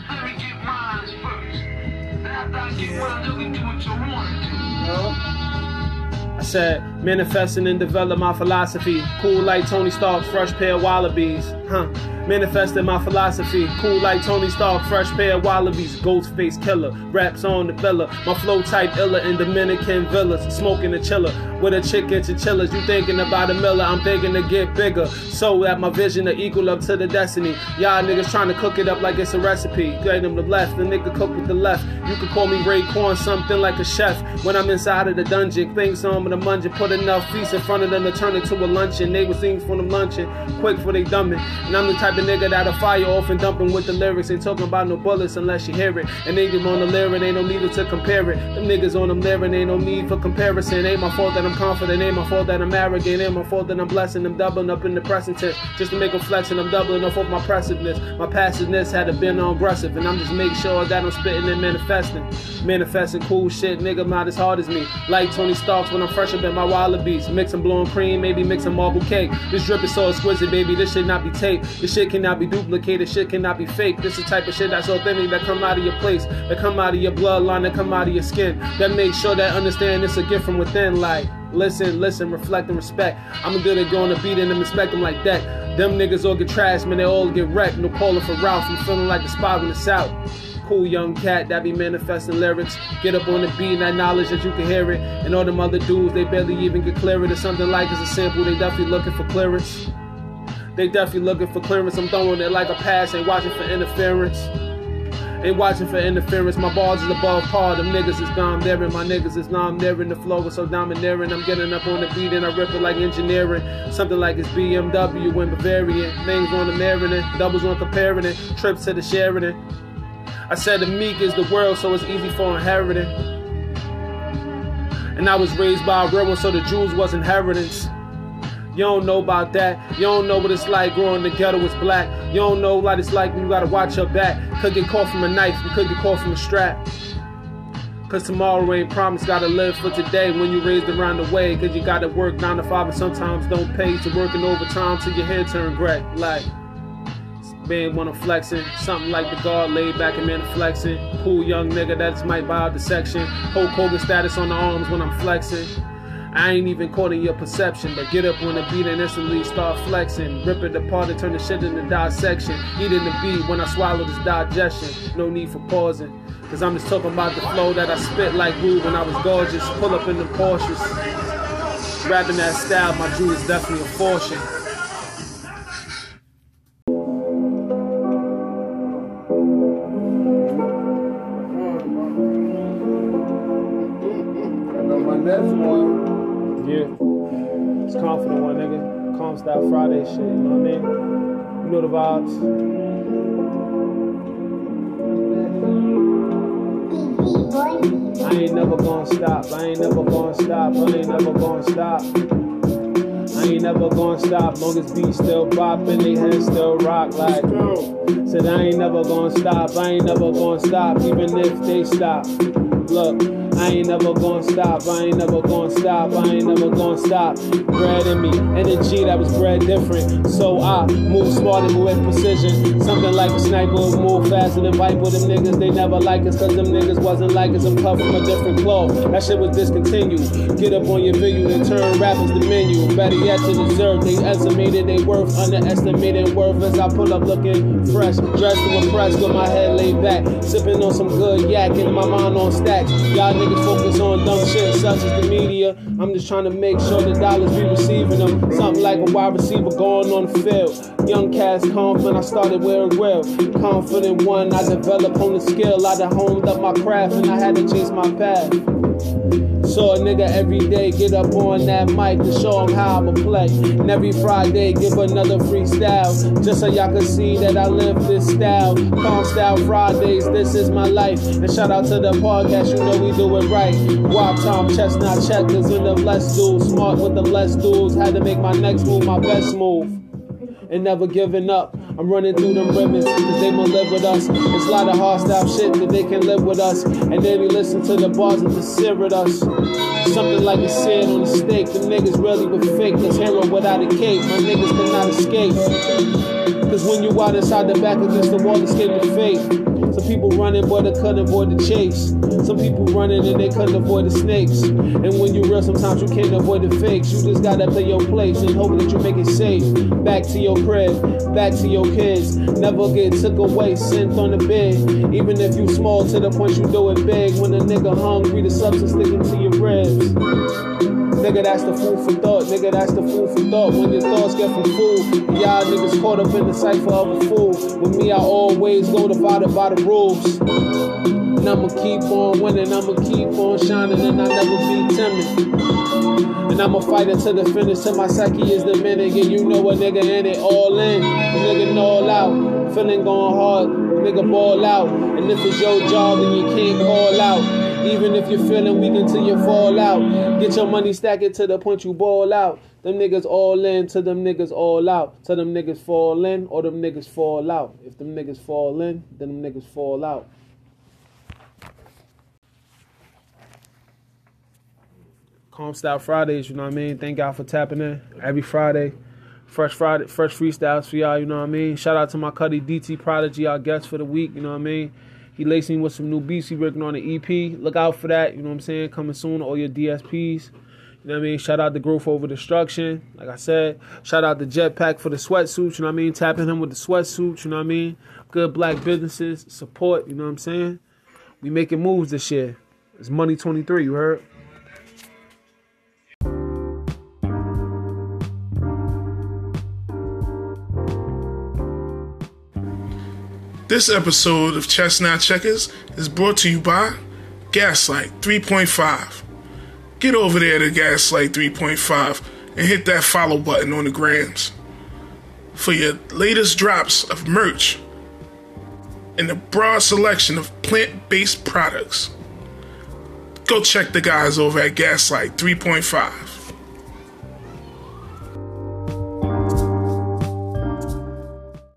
I said, manifesting and develop my philosophy. Cool like Tony Stark, fresh pair of wallabies. Manifesting my philosophy. Cool like Tony Stark, fresh pair of wallabies. Ghostface killer, raps on the villa. My flow type illa in Dominican villas. Smoking a chiller with a chick and chinchillas. You thinking about a miller, I'm thinking to get bigger. So that my vision to equal up to the destiny. Y'all niggas trying to cook it up like it's a recipe. Get them the left, the nigga cook with the left. You could call me Raekwon, something like a chef. When I'm inside of the dungeon, things on with a mungeon. Put enough feasts in front of them to turn it to a luncheon. They was things from them luncheon, quick for they dumbing. And I'm the type of nigga that'll fire off and dumping with the lyrics. Ain't talking about no bullets unless you hear it. And they on the lyric, ain't no need to compare it. Them niggas on them lyric, ain't no need for comparison. Ain't my fault that I'm confident, ain't my fault that I'm arrogant. Ain't my fault that I'm blessing them, doubling up in the present tense. Just to make them flex and I'm doubling off of my passiveness. My passiveness had to been on aggressive. And I'm just making sure that I'm spitting and manifesting. Manifesting cool shit, nigga not as hard as me. Like Tony Starks when I'm fresh up in my wallabies. Mixing blowing cream, maybe mixing marble cake. This drip is so exquisite, baby, this shit not be taped. This shit cannot be duplicated, shit cannot be fake. This is the type of shit that's authentic, that come out of your place, that come out of your bloodline, that come out of your skin. That makes sure that understand it's a gift from within. Like, listen, reflect and respect. I'm good at going to beat and respect them like that. Them niggas all get trashed, man, they all get wrecked. No calling for Ralph, I'm feeling like the spot in the south. Cool young cat that be manifesting lyrics. Get up on the beat and that knowledge that you can hear it. And all them other dudes, they barely even get clearer to something like it's a sample. They definitely looking for clearance. They definitely looking for clearance. I'm throwing it like a pass, ain't watching for interference. Ain't watching for interference. My bars is above par. Them niggas is domineering. My niggas is domineering. The flow is so domineering. I'm getting up on the beat and I rip it like engineering. Something like it's BMW and Bavarian. Names on the marrying, doubles on comparing it. Trips to the Sheridan. I said the meek is the world, so it's easy for inheriting. And I was raised by a real one, so the Jews was inheritance. You don't know about that. You don't know what it's like growing in the ghetto is black. You don't know what it's like when you gotta watch your back. Could get caught from a knife, you could get caught from a strap. Cause tomorrow ain't promised, gotta live for today when you raised around the way. Cause you gotta work 9 to 5 and sometimes don't pay. So working overtime till your head turn gray. Like, man wanna flexing, something like the guard laid back and man flexing. Cool young nigga that just might buy out the section. Hulk Hogan status on the arms when I'm flexing. I ain't even caught in your perception, but get up on the beat and instantly start flexing. Rip it apart and turn the shit into dissection. Eating the beat when I swallow this digestion. No need for pausing, cause I'm just talking about the flow that I spit like glue when I was gorgeous. Pull up in the Porsches. Rapping that style, my Jew is definitely a fortune. It's confident one, nigga. Calm Style Friday shit, you know what I mean? You know the vibes. I ain't never gonna stop. I ain't never gonna stop. I ain't never gonna stop. I I ain't never gonna stop, long as beats still bopping, they heads still rock like. Said I ain't never gonna stop, I ain't never gonna stop, even if they stop. Look, I ain't never gonna stop, I ain't never gonna stop, I ain't never gonna stop. Bred in me, energy that was bred different. So I move smarter with precision. Something like a sniper, move faster than Viper. Them niggas, they never like us, cause them niggas wasn't like us. I'm cut from a different cloth. That shit was discontinued. Get up on your video and turn rappers the menu. Better yet to deserve, they estimated they worth, underestimated worth. As I pull up looking fresh, dressed to impress with my head laid back. Sipping on some good yak and my mind on stacks. Y'all niggas focus on dumb shit such as the media. I'm just trying to make sure the dollars be receiving them. Something like a wide receiver going on the field. Young cast confident, I started wearing well. Confident one, I developed on the skill. I done honed up my craft and I had to chase my path. Saw a nigga every day get up on that mic to show him how I'ma play. And every Friday give another freestyle, just so y'all can see that I live this style. Calm Style Fridays, this is my life. And shout out to the podcast, you know we do it right. Guap Tom, Chestnut Checkers, and the less dudes. Smart with the less dudes, had to make my next move my best move. And never giving up. I'm running through them ribbons, cause they won't live with us. It's a lot of hostile shit that they can live with us. And then we listen to the bars and just sear at us. Something like a sand on a steak. Them niggas really were fake. Cause hero without a cape, my niggas cannot escape. Cause when you out inside the back against the wall, escape the fate. Some people running, boy, they couldn't avoid the chase. Some people running and they couldn't avoid the snakes. And when you real, sometimes you can't avoid the fakes. You just gotta play your place and hope that you make it safe. Back to your crib, back to your kids. Never get took away, sent on the bed. Even if you small to the point you do it big. When a nigga hungry, the substance sticking to your ribs. Nigga, that's the food for thought. Nigga, that's the food for thought. When your thoughts get from food, y'all niggas caught up in the cypher of a fool. With me, I always go divided by the rules. And I'ma keep on winning, I'ma keep on shining, and I'll never be timid. And I'ma fight it to the finish, till my psyche is the minute. Yeah, you know a nigga in it, all in. A nigga all out, feeling going hard, nigga ball out. And if it's your job, then you can't call out. Even if you're feeling weak until you fall out. Get your money, stack it to the point you ball out. Them niggas all in, till them niggas all out. Till them niggas fall in, or them niggas fall out. If them niggas fall in, then them niggas fall out. Calm Style Fridays, you know what I mean? Thank God for tapping in. Every Friday, fresh freestyles for y'all, you know what I mean? Shout out to my Cuddy DT Prodigy, our guest for the week, you know what I mean? He laced me with some new beats. He working on the EP. Look out for that, you know what I'm saying? Coming soon to all your DSPs. You know what I mean? Shout out to Growth Over Destruction. Like I said, shout out to Jetpack for the sweatsuits, you know what I mean? Tapping him with the sweatsuits, you know what I mean? Good black businesses, support, you know what I'm saying? We making moves this year. It's Money 23, you heard? This episode of Chestnut Checkers is brought to you by Gaslight 3.5. Get over there to Gaslight 3.5 and hit that follow button on the grams for your latest drops of merch and a broad selection of plant-based products. Go check the guys over at Gaslight 3.5.